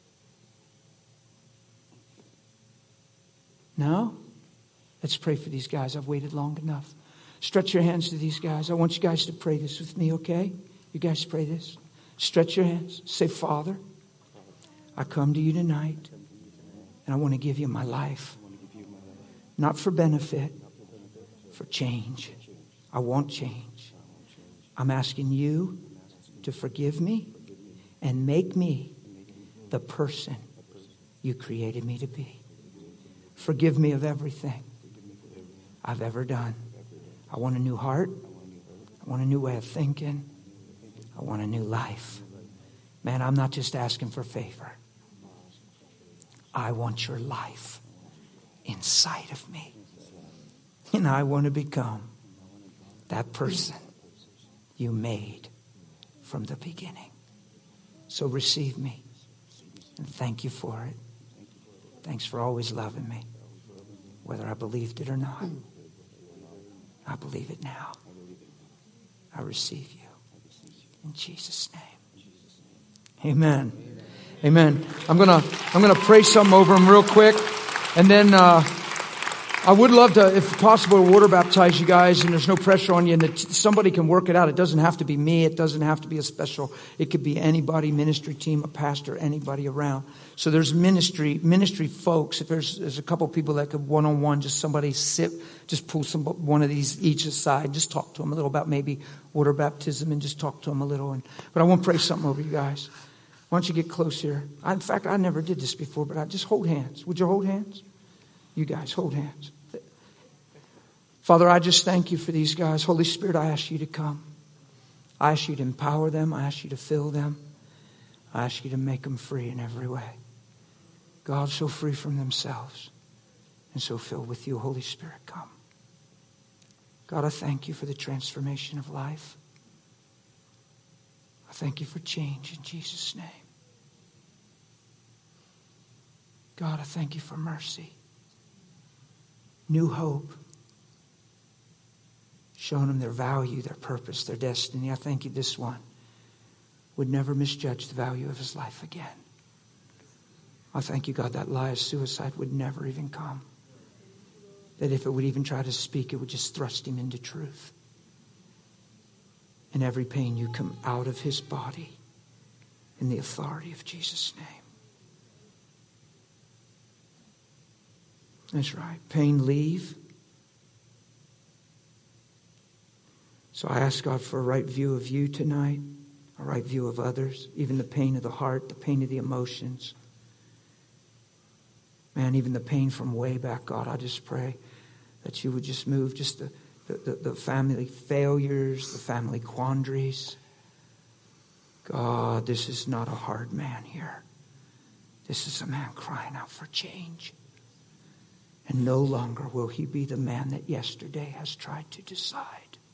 No? Let's pray for these guys. I've waited long enough. Stretch your hands to these guys. I want you guys to pray this with me, okay? You guys pray this. Stretch your hands. Say, Father, I come to you tonight, and I want to give you my life. Not for benefit, for change. I want change. I'm asking you to forgive me and make me the person you created me to be. Forgive me of everything I've ever done. I want a new heart. I want a new way of thinking. I want a new life. Man, I'm not just asking for favor. I want your life inside of me. And I want to become that person you made from the beginning. So receive me. And thank you for it. Thanks for always loving me. Whether I believed it or not. I believe it now. I receive you. In Jesus' name. Amen. Amen. I'm gonna pray something over them real quick. And then I would love to, if possible, water baptize you guys, and there's no pressure on you, and that somebody can work it out. It doesn't have to be me. It doesn't have to be a special. It could be anybody, ministry team, a pastor, anybody around. So there's ministry folks. If there's a couple people that could one-on-one, just somebody sit, just pull one of these each aside, just talk to them a little about maybe water baptism, and just talk to them a little. But I want to pray something over you guys. Why don't you get close here? In fact, I never did this before, but I just hold hands. Would you hold hands? You guys, hold hands. Father, I just thank you for these guys. Holy Spirit, I ask you to come. I ask you to empower them. I ask you to fill them. I ask you to make them free in every way. God, so free from themselves and so filled with you. Holy Spirit, come. God, I thank you for the transformation of life. I thank you for change in Jesus' name. God, I thank you for mercy. New hope. Showing them their value, their purpose, their destiny. I thank you this one would never misjudge the value of his life again. I thank you, God, that lie of suicide would never even come. That if it would even try to speak, it would just thrust him into truth. In every pain, you come out of his body in the authority of Jesus' name. That's right. Pain, leave. So I ask God for a right view of you tonight, a right view of others, even the pain of the heart, the pain of the emotions. Man, even the pain from way back, God, I just pray that you would just move just the family failures, the family quandaries. God, this is not a hard man here. This is a man crying out for change. And no longer will he be the man that yesterday has tried to decide.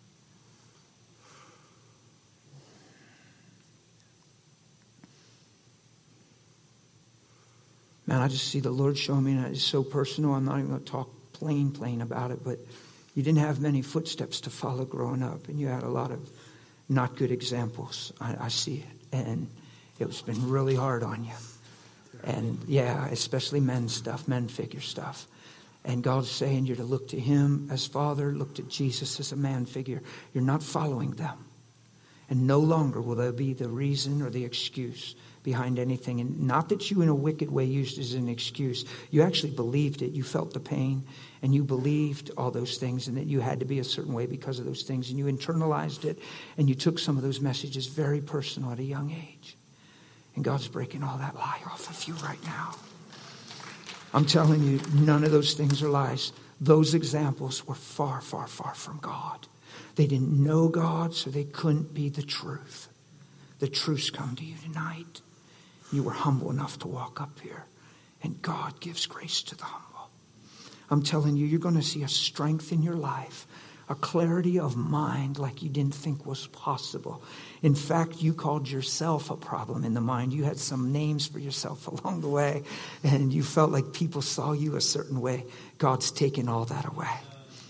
Man, I just see the Lord showing me, and it's so personal. I'm not even going to talk plain about it, but you didn't have many footsteps to follow growing up, and you had a lot of not good examples. I see it, and it's been really hard on you. And yeah, especially men figure stuff. And God's saying you're to look to him as Father, look to Jesus as a man figure. You're not following them. And no longer will there be the reason or the excuse behind anything. And not that you in a wicked way used it as an excuse. You actually believed it. You felt the pain and you believed all those things and that you had to be a certain way because of those things. And you internalized it and you took some of those messages very personal at a young age. And God's breaking all that lie off of you right now. I'm telling you, none of those things are lies. Those examples were far, far, far from God. They didn't know God, so they couldn't be the truth. The truth's come to you tonight. You were humble enough to walk up here. And God gives grace to the humble. I'm telling you, you're going to see a strength in your life. A clarity of mind like you didn't think was possible. In fact, you called yourself a problem in the mind. You had some names for yourself along the way. And you felt like people saw you a certain way. God's taken all that away.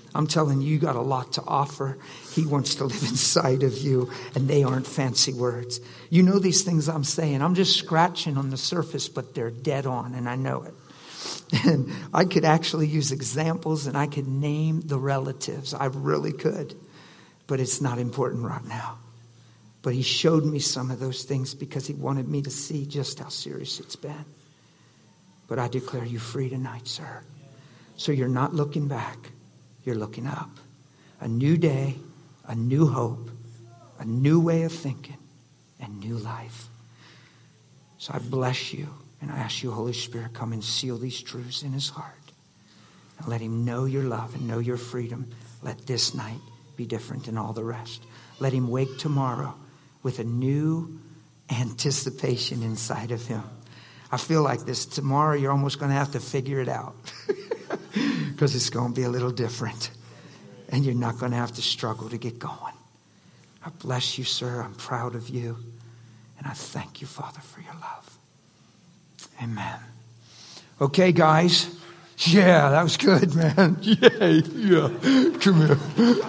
I'm telling you, you got a lot to offer. He wants to live inside of you, and they aren't fancy words. You know these things I'm saying. I'm just scratching on the surface, but they're dead on, and I know it. And I could actually use examples, and I could name the relatives. I really could. But it's not important right now. But he showed me some of those things because he wanted me to see just how serious it's been. But I declare you free tonight, sir. So you're not looking back. You're looking up. A new day, a new hope, a new way of thinking, and new life. So I bless you. And I ask you, Holy Spirit, come and seal these truths in his heart. And let him know your love and know your freedom. Let this night be different than all the rest. Let him wake tomorrow with a new anticipation inside of him. I feel like this. Tomorrow you're almost going to have to figure it out. Because it's going to be a little different. And you're not going to have to struggle to get going. I bless you, sir. I'm proud of you. And I thank you, Father, for your love. Amen. Okay, guys. Yeah, that was good, man. Yay. Yeah. Come here.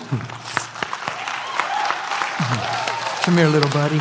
Come here, little buddy.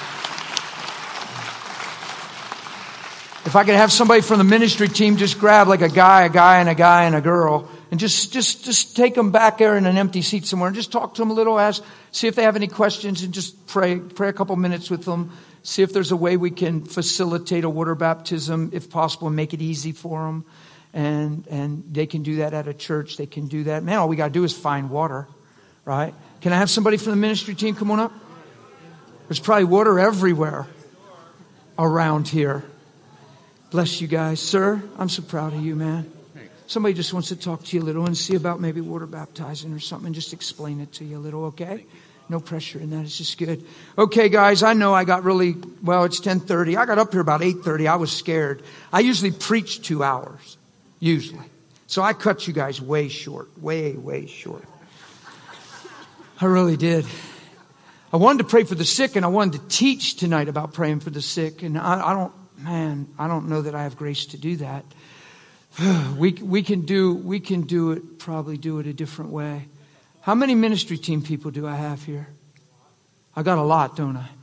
If I could have somebody from the ministry team just grab like a guy, and a girl, and just take them back there in an empty seat somewhere and just talk to them a little, see if they have any questions, and just pray a couple minutes with them. See if there's a way we can facilitate a water baptism, if possible, and make it easy for them. And they can do that at a church. They can do that. Man, all we got to do is find water, right? Can I have somebody from the ministry team come on up? There's probably water everywhere around here. Bless you guys. Sir, I'm so proud of you, man. Somebody just wants to talk to you a little and see about maybe water baptizing or something, and just explain it to you a little, okay? No pressure in that. It's just good. Okay, guys, I know I got it's 10:30. I got up here about 8:30. I was scared. I usually preach 2 hours, usually. So I cut you guys way short, way short. I really did. I wanted to pray for the sick, and I wanted to teach tonight about praying for the sick. And I don't know that I have grace to do that. We can do it, probably do it a different way. How many ministry team people do I have here? I got a lot, don't I?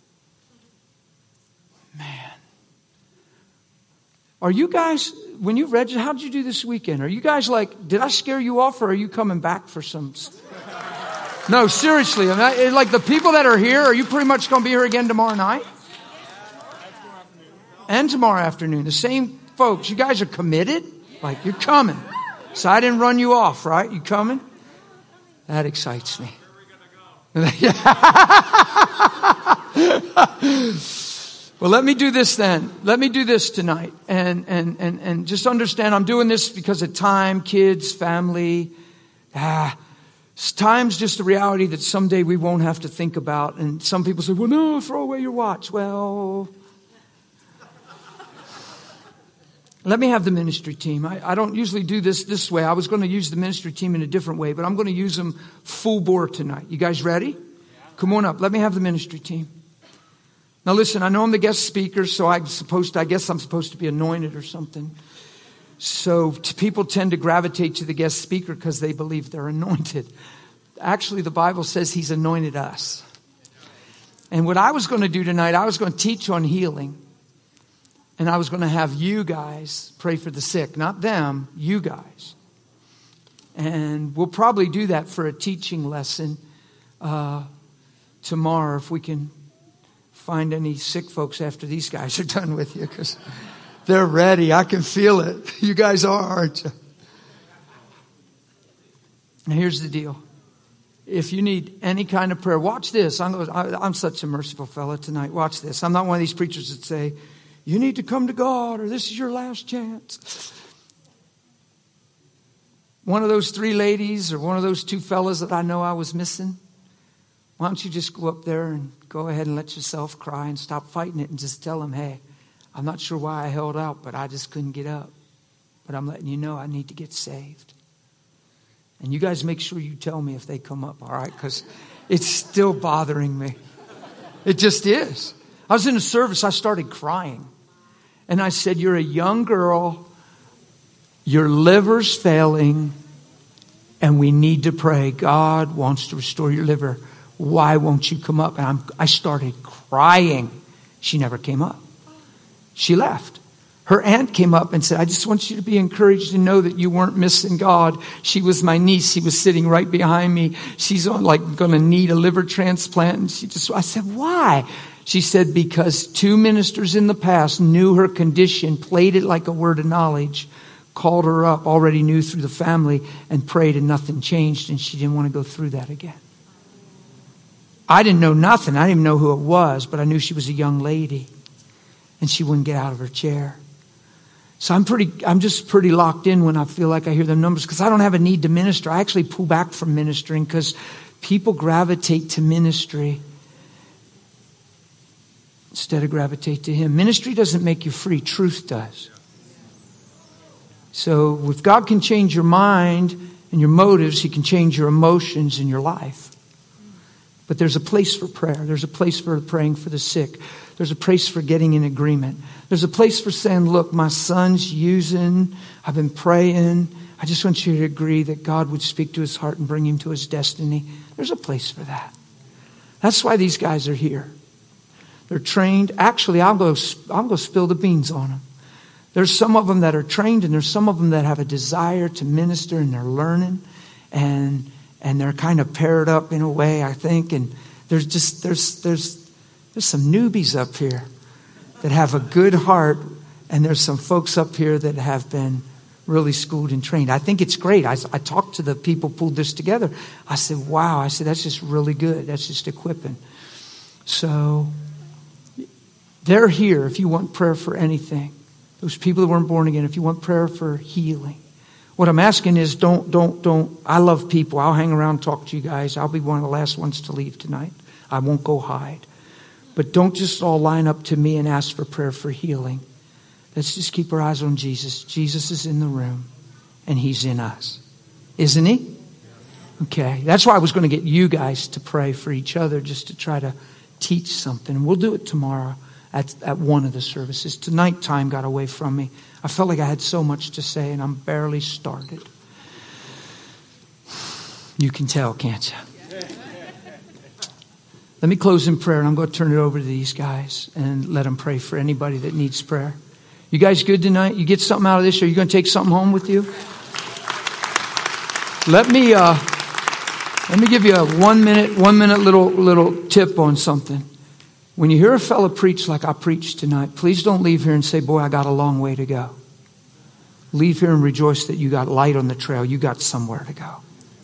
Man. Are you guys, when you registered, how did you do this weekend? Are you guys like, did I scare you off, or are you coming back for some? No, seriously. I mean, like the people that are here, are you pretty much going to be here again tomorrow night? And tomorrow afternoon. The same folks. You guys are committed? Like, you're coming. So I didn't run you off, right? You coming? That excites me. Well, let me do this then. Let me do this tonight. And just understand I'm doing this because of time, kids, family. Time's just a reality that someday we won't have to think about. And some people say, well, no, throw away your watch. Well, let me have the ministry team. I don't usually do this way. I was going to use the ministry team in a different way, but I'm going to use them full bore tonight. You guys ready? Come on up. Let me have the ministry team. Now listen, I know I'm the guest speaker, so I guess I'm supposed to be anointed or something. So people tend to gravitate to the guest speaker because they believe they're anointed. Actually, the Bible says he's anointed us. And what I was going to do tonight, I was going to teach on healing. And I was going to have you guys pray for the sick. Not them, you guys. And we'll probably do that for a teaching lesson tomorrow if we can find any sick folks after these guys are done with you. Because they're ready. I can feel it. You guys are, aren't you? And here's the deal. If you need any kind of prayer, watch this. I'm such a merciful fellow tonight. Watch this. I'm not one of these preachers that say, you need to come to God, or this is your last chance. One of those 3 ladies or one of those 2 fellas that I know I was missing, why don't you just go up there and go ahead and let yourself cry and stop fighting it and just tell them, hey, I'm not sure why I held out, but I just couldn't get up. But I'm letting you know I need to get saved. And you guys make sure you tell me if they come up, all right? Because it's still bothering me. It just is. I was in a service, I started crying. And I said, you're a young girl, your liver's failing, And we need to pray, God wants to restore your liver. Why won't you come up? And I started crying. She never came up. She left. Her aunt came up and said, I just want you to be encouraged to know that you weren't missing God. She was my niece. She was sitting right behind me. She's going to need a liver transplant. And I said, why? She said, because 2 ministers in the past knew her condition, played it like a word of knowledge, called her up, already knew through the family, and prayed, and nothing changed. And she didn't want to go through that again. I didn't know nothing. I didn't even know who it was, but I knew she was a young lady. And she wouldn't get out of her chair. So I'm just pretty locked in when I feel like I hear the numbers, because I don't have a need to minister. I actually pull back from ministering because people gravitate to ministry instead of gravitate to Him. Ministry doesn't make you free. Truth does. So if God can change your mind and your motives, He can change your emotions and your life. But there's a place for prayer. There's a place for praying for the sick. There's a place for getting in agreement. There's a place for saying, look, my son's using. I've been praying. I just want you to agree that God would speak to his heart and bring him to his destiny. There's a place for that. That's why these guys are here. They're trained. Actually, I'll go spill the beans on them. There's some of them that are trained, and there's some of them that have a desire to minister, and they're learning, and they're kind of paired up in a way, I think. And there's some newbies up here that have a good heart, and there's some folks up here that have been really schooled and trained. I think it's great. I talked to the people who pulled this together. I said, wow. I said, that's just really good. That's just equipping. So they're here if you want prayer for anything. Those people that weren't born again, if you want prayer for healing. What I'm asking is don't. I love people. I'll hang around and talk to you guys. I'll be one of the last ones to leave tonight. I won't go hide. But don't just all line up to me and ask for prayer for healing. Let's just keep our eyes on Jesus. Jesus is in the room, and He's in us. Isn't He? Okay. That's why I was going to get you guys to pray for each other, just to try to teach something. We'll do it tomorrow at one of the services. Tonight time got away from me. I felt like I had so much to say, and I'm barely started. You can tell, can't you? Let me close in prayer, and I'm going to turn it over to these guys and let them pray for anybody that needs prayer. You guys good tonight? You get something out of this? Or are you going to take something home with you? Let me give you a 1 minute little tip on something. When you hear a fella preach like I preached tonight, please don't leave here and say, boy, I got a long way to go. Leave here and rejoice that you got light on the trail. You got somewhere to go.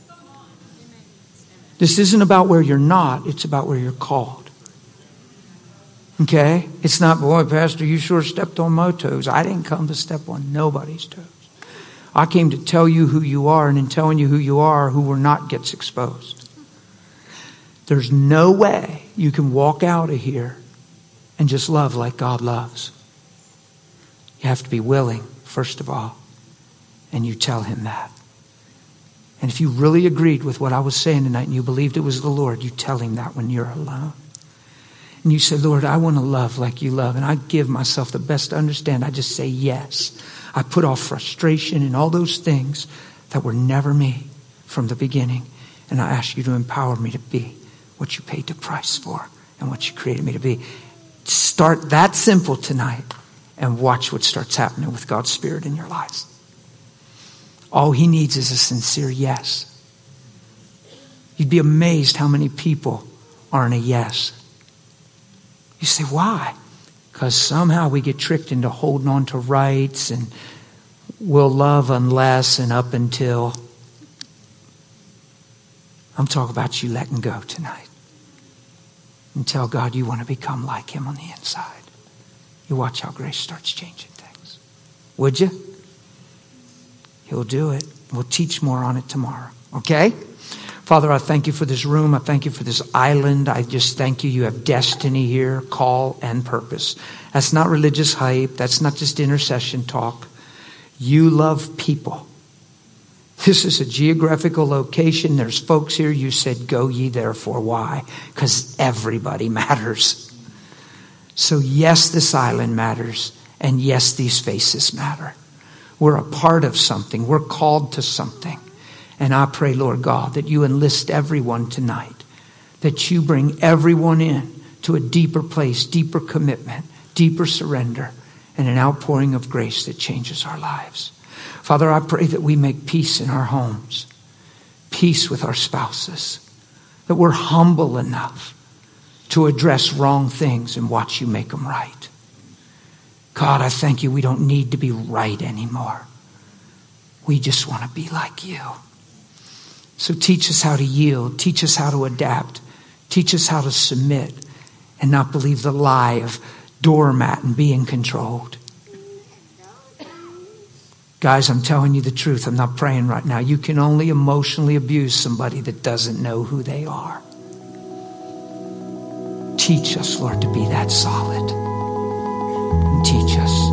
This isn't about where you're not. It's about where you're called. Okay? It's not, boy, Pastor, you sure stepped on my toes. I didn't come to step on nobody's toes. I came to tell you who you are, and in telling you who you are, who will not gets exposed. There's no way you can walk out of here and just love like God loves. You have to be willing, first of all, and you tell Him that. And if you really agreed with what I was saying tonight and you believed it was the Lord, you tell Him that when you're alone. And you say, Lord, I want to love like you love. And I give myself the best to understand. I just say yes. I put off frustration and all those things that were never me from the beginning. And I ask you to empower me to be what you paid the price for and what you created me to be. Start that simple tonight and watch what starts happening with God's Spirit in your lives. All He needs is a sincere yes. You'd be amazed how many people aren't a yes. You say, why? Because somehow we get tricked into holding on to rights and we'll love unless and up until. I'm talking about you letting go tonight. And tell God you want to become like Him on the inside. You watch how grace starts changing things. Would you? He'll do it. We'll teach more on it tomorrow. Okay? Father, I thank you for this room. I thank you for this island. I just thank you. You have destiny here, call and purpose. That's not religious hype. That's not just intercession talk. You love people. This is a geographical location. There's folks here. You said, go ye therefore. Why? Because everybody matters. So yes, this island matters. And yes, these faces matter. We're a part of something. We're called to something. And I pray, Lord God, that you enlist everyone tonight, that you bring everyone in to a deeper place, deeper commitment, deeper surrender, and an outpouring of grace that changes our lives. Father, I pray that we make peace in our homes, peace with our spouses, that we're humble enough to address wrong things and watch you make them right. God, I thank you we don't need to be right anymore. We just want to be like you. So teach us how to yield. Teach us how to adapt. Teach us how to submit and not believe the lie of doormat and being controlled. Guys, I'm telling you the truth. I'm not praying right now. You can only emotionally abuse somebody that doesn't know who they are. Teach us, Lord, to be that solid. And teach us.